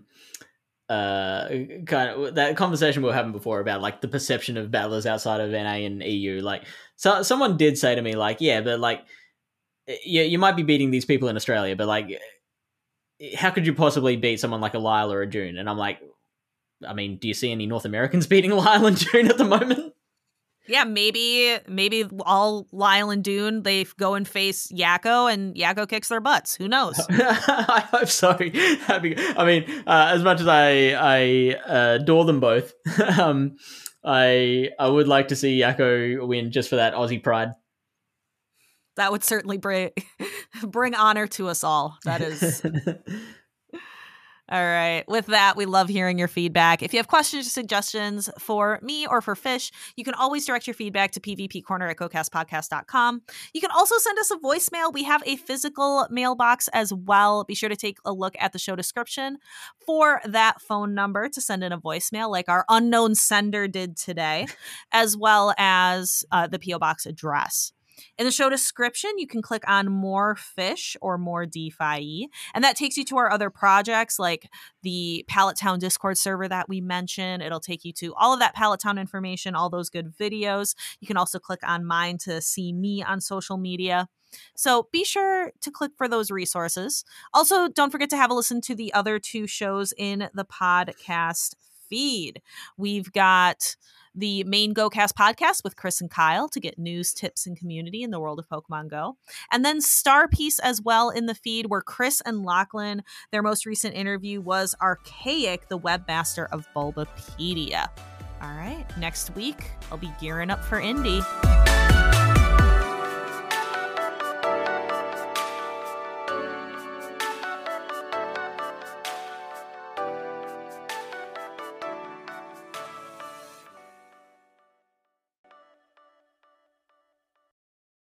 uh kind of that conversation we were having before about like the perception of battlers outside of N A and E U. Like, so someone did say to me like, yeah, but like, yeah, you might be beating these people in Australia, but like, how could you possibly beat someone like a Lyle or a June? And I'm like, I mean, do you see any North Americans beating Lyle and June at the moment? Yeah, maybe maybe all Lyle and Dune, they go and face Yakko, and Yakko kicks their butts. Who knows? I hope so. I mean, uh, as much as I I uh, adore them both, um, I I would like to see Yakko win just for that Aussie pride. That would certainly bring bring honor to us all. That is. All right. With that, we love hearing your feedback. If you have questions or suggestions for me or for Fish, you can always direct your feedback to pvpcorner at gocastpodcast dot com. You can also send us a voicemail. We have a physical mailbox as well. Be sure to take a look at the show description for that phone number to send in a voicemail like our unknown sender did today, as well as uh, the P O Box address. In the show description, you can click on More Fish or More DeFi, and that takes you to our other projects like the Pallet Town Discord server that we mentioned. It'll take you to all of that Pallet Town information, all those good videos. You can also click on mine to see me on social media. So be sure to click for those resources. Also, don't forget to have a listen to the other two shows in the podcast feed. We've got the main GoCast podcast with Chris and Kyle to get news, tips, and community in the world of Pokemon Go. And then Star Piece as well in the feed where Chris and Lachlan, their most recent interview was Archaic, the webmaster of Bulbapedia. All right, next week I'll be gearing up for Indy.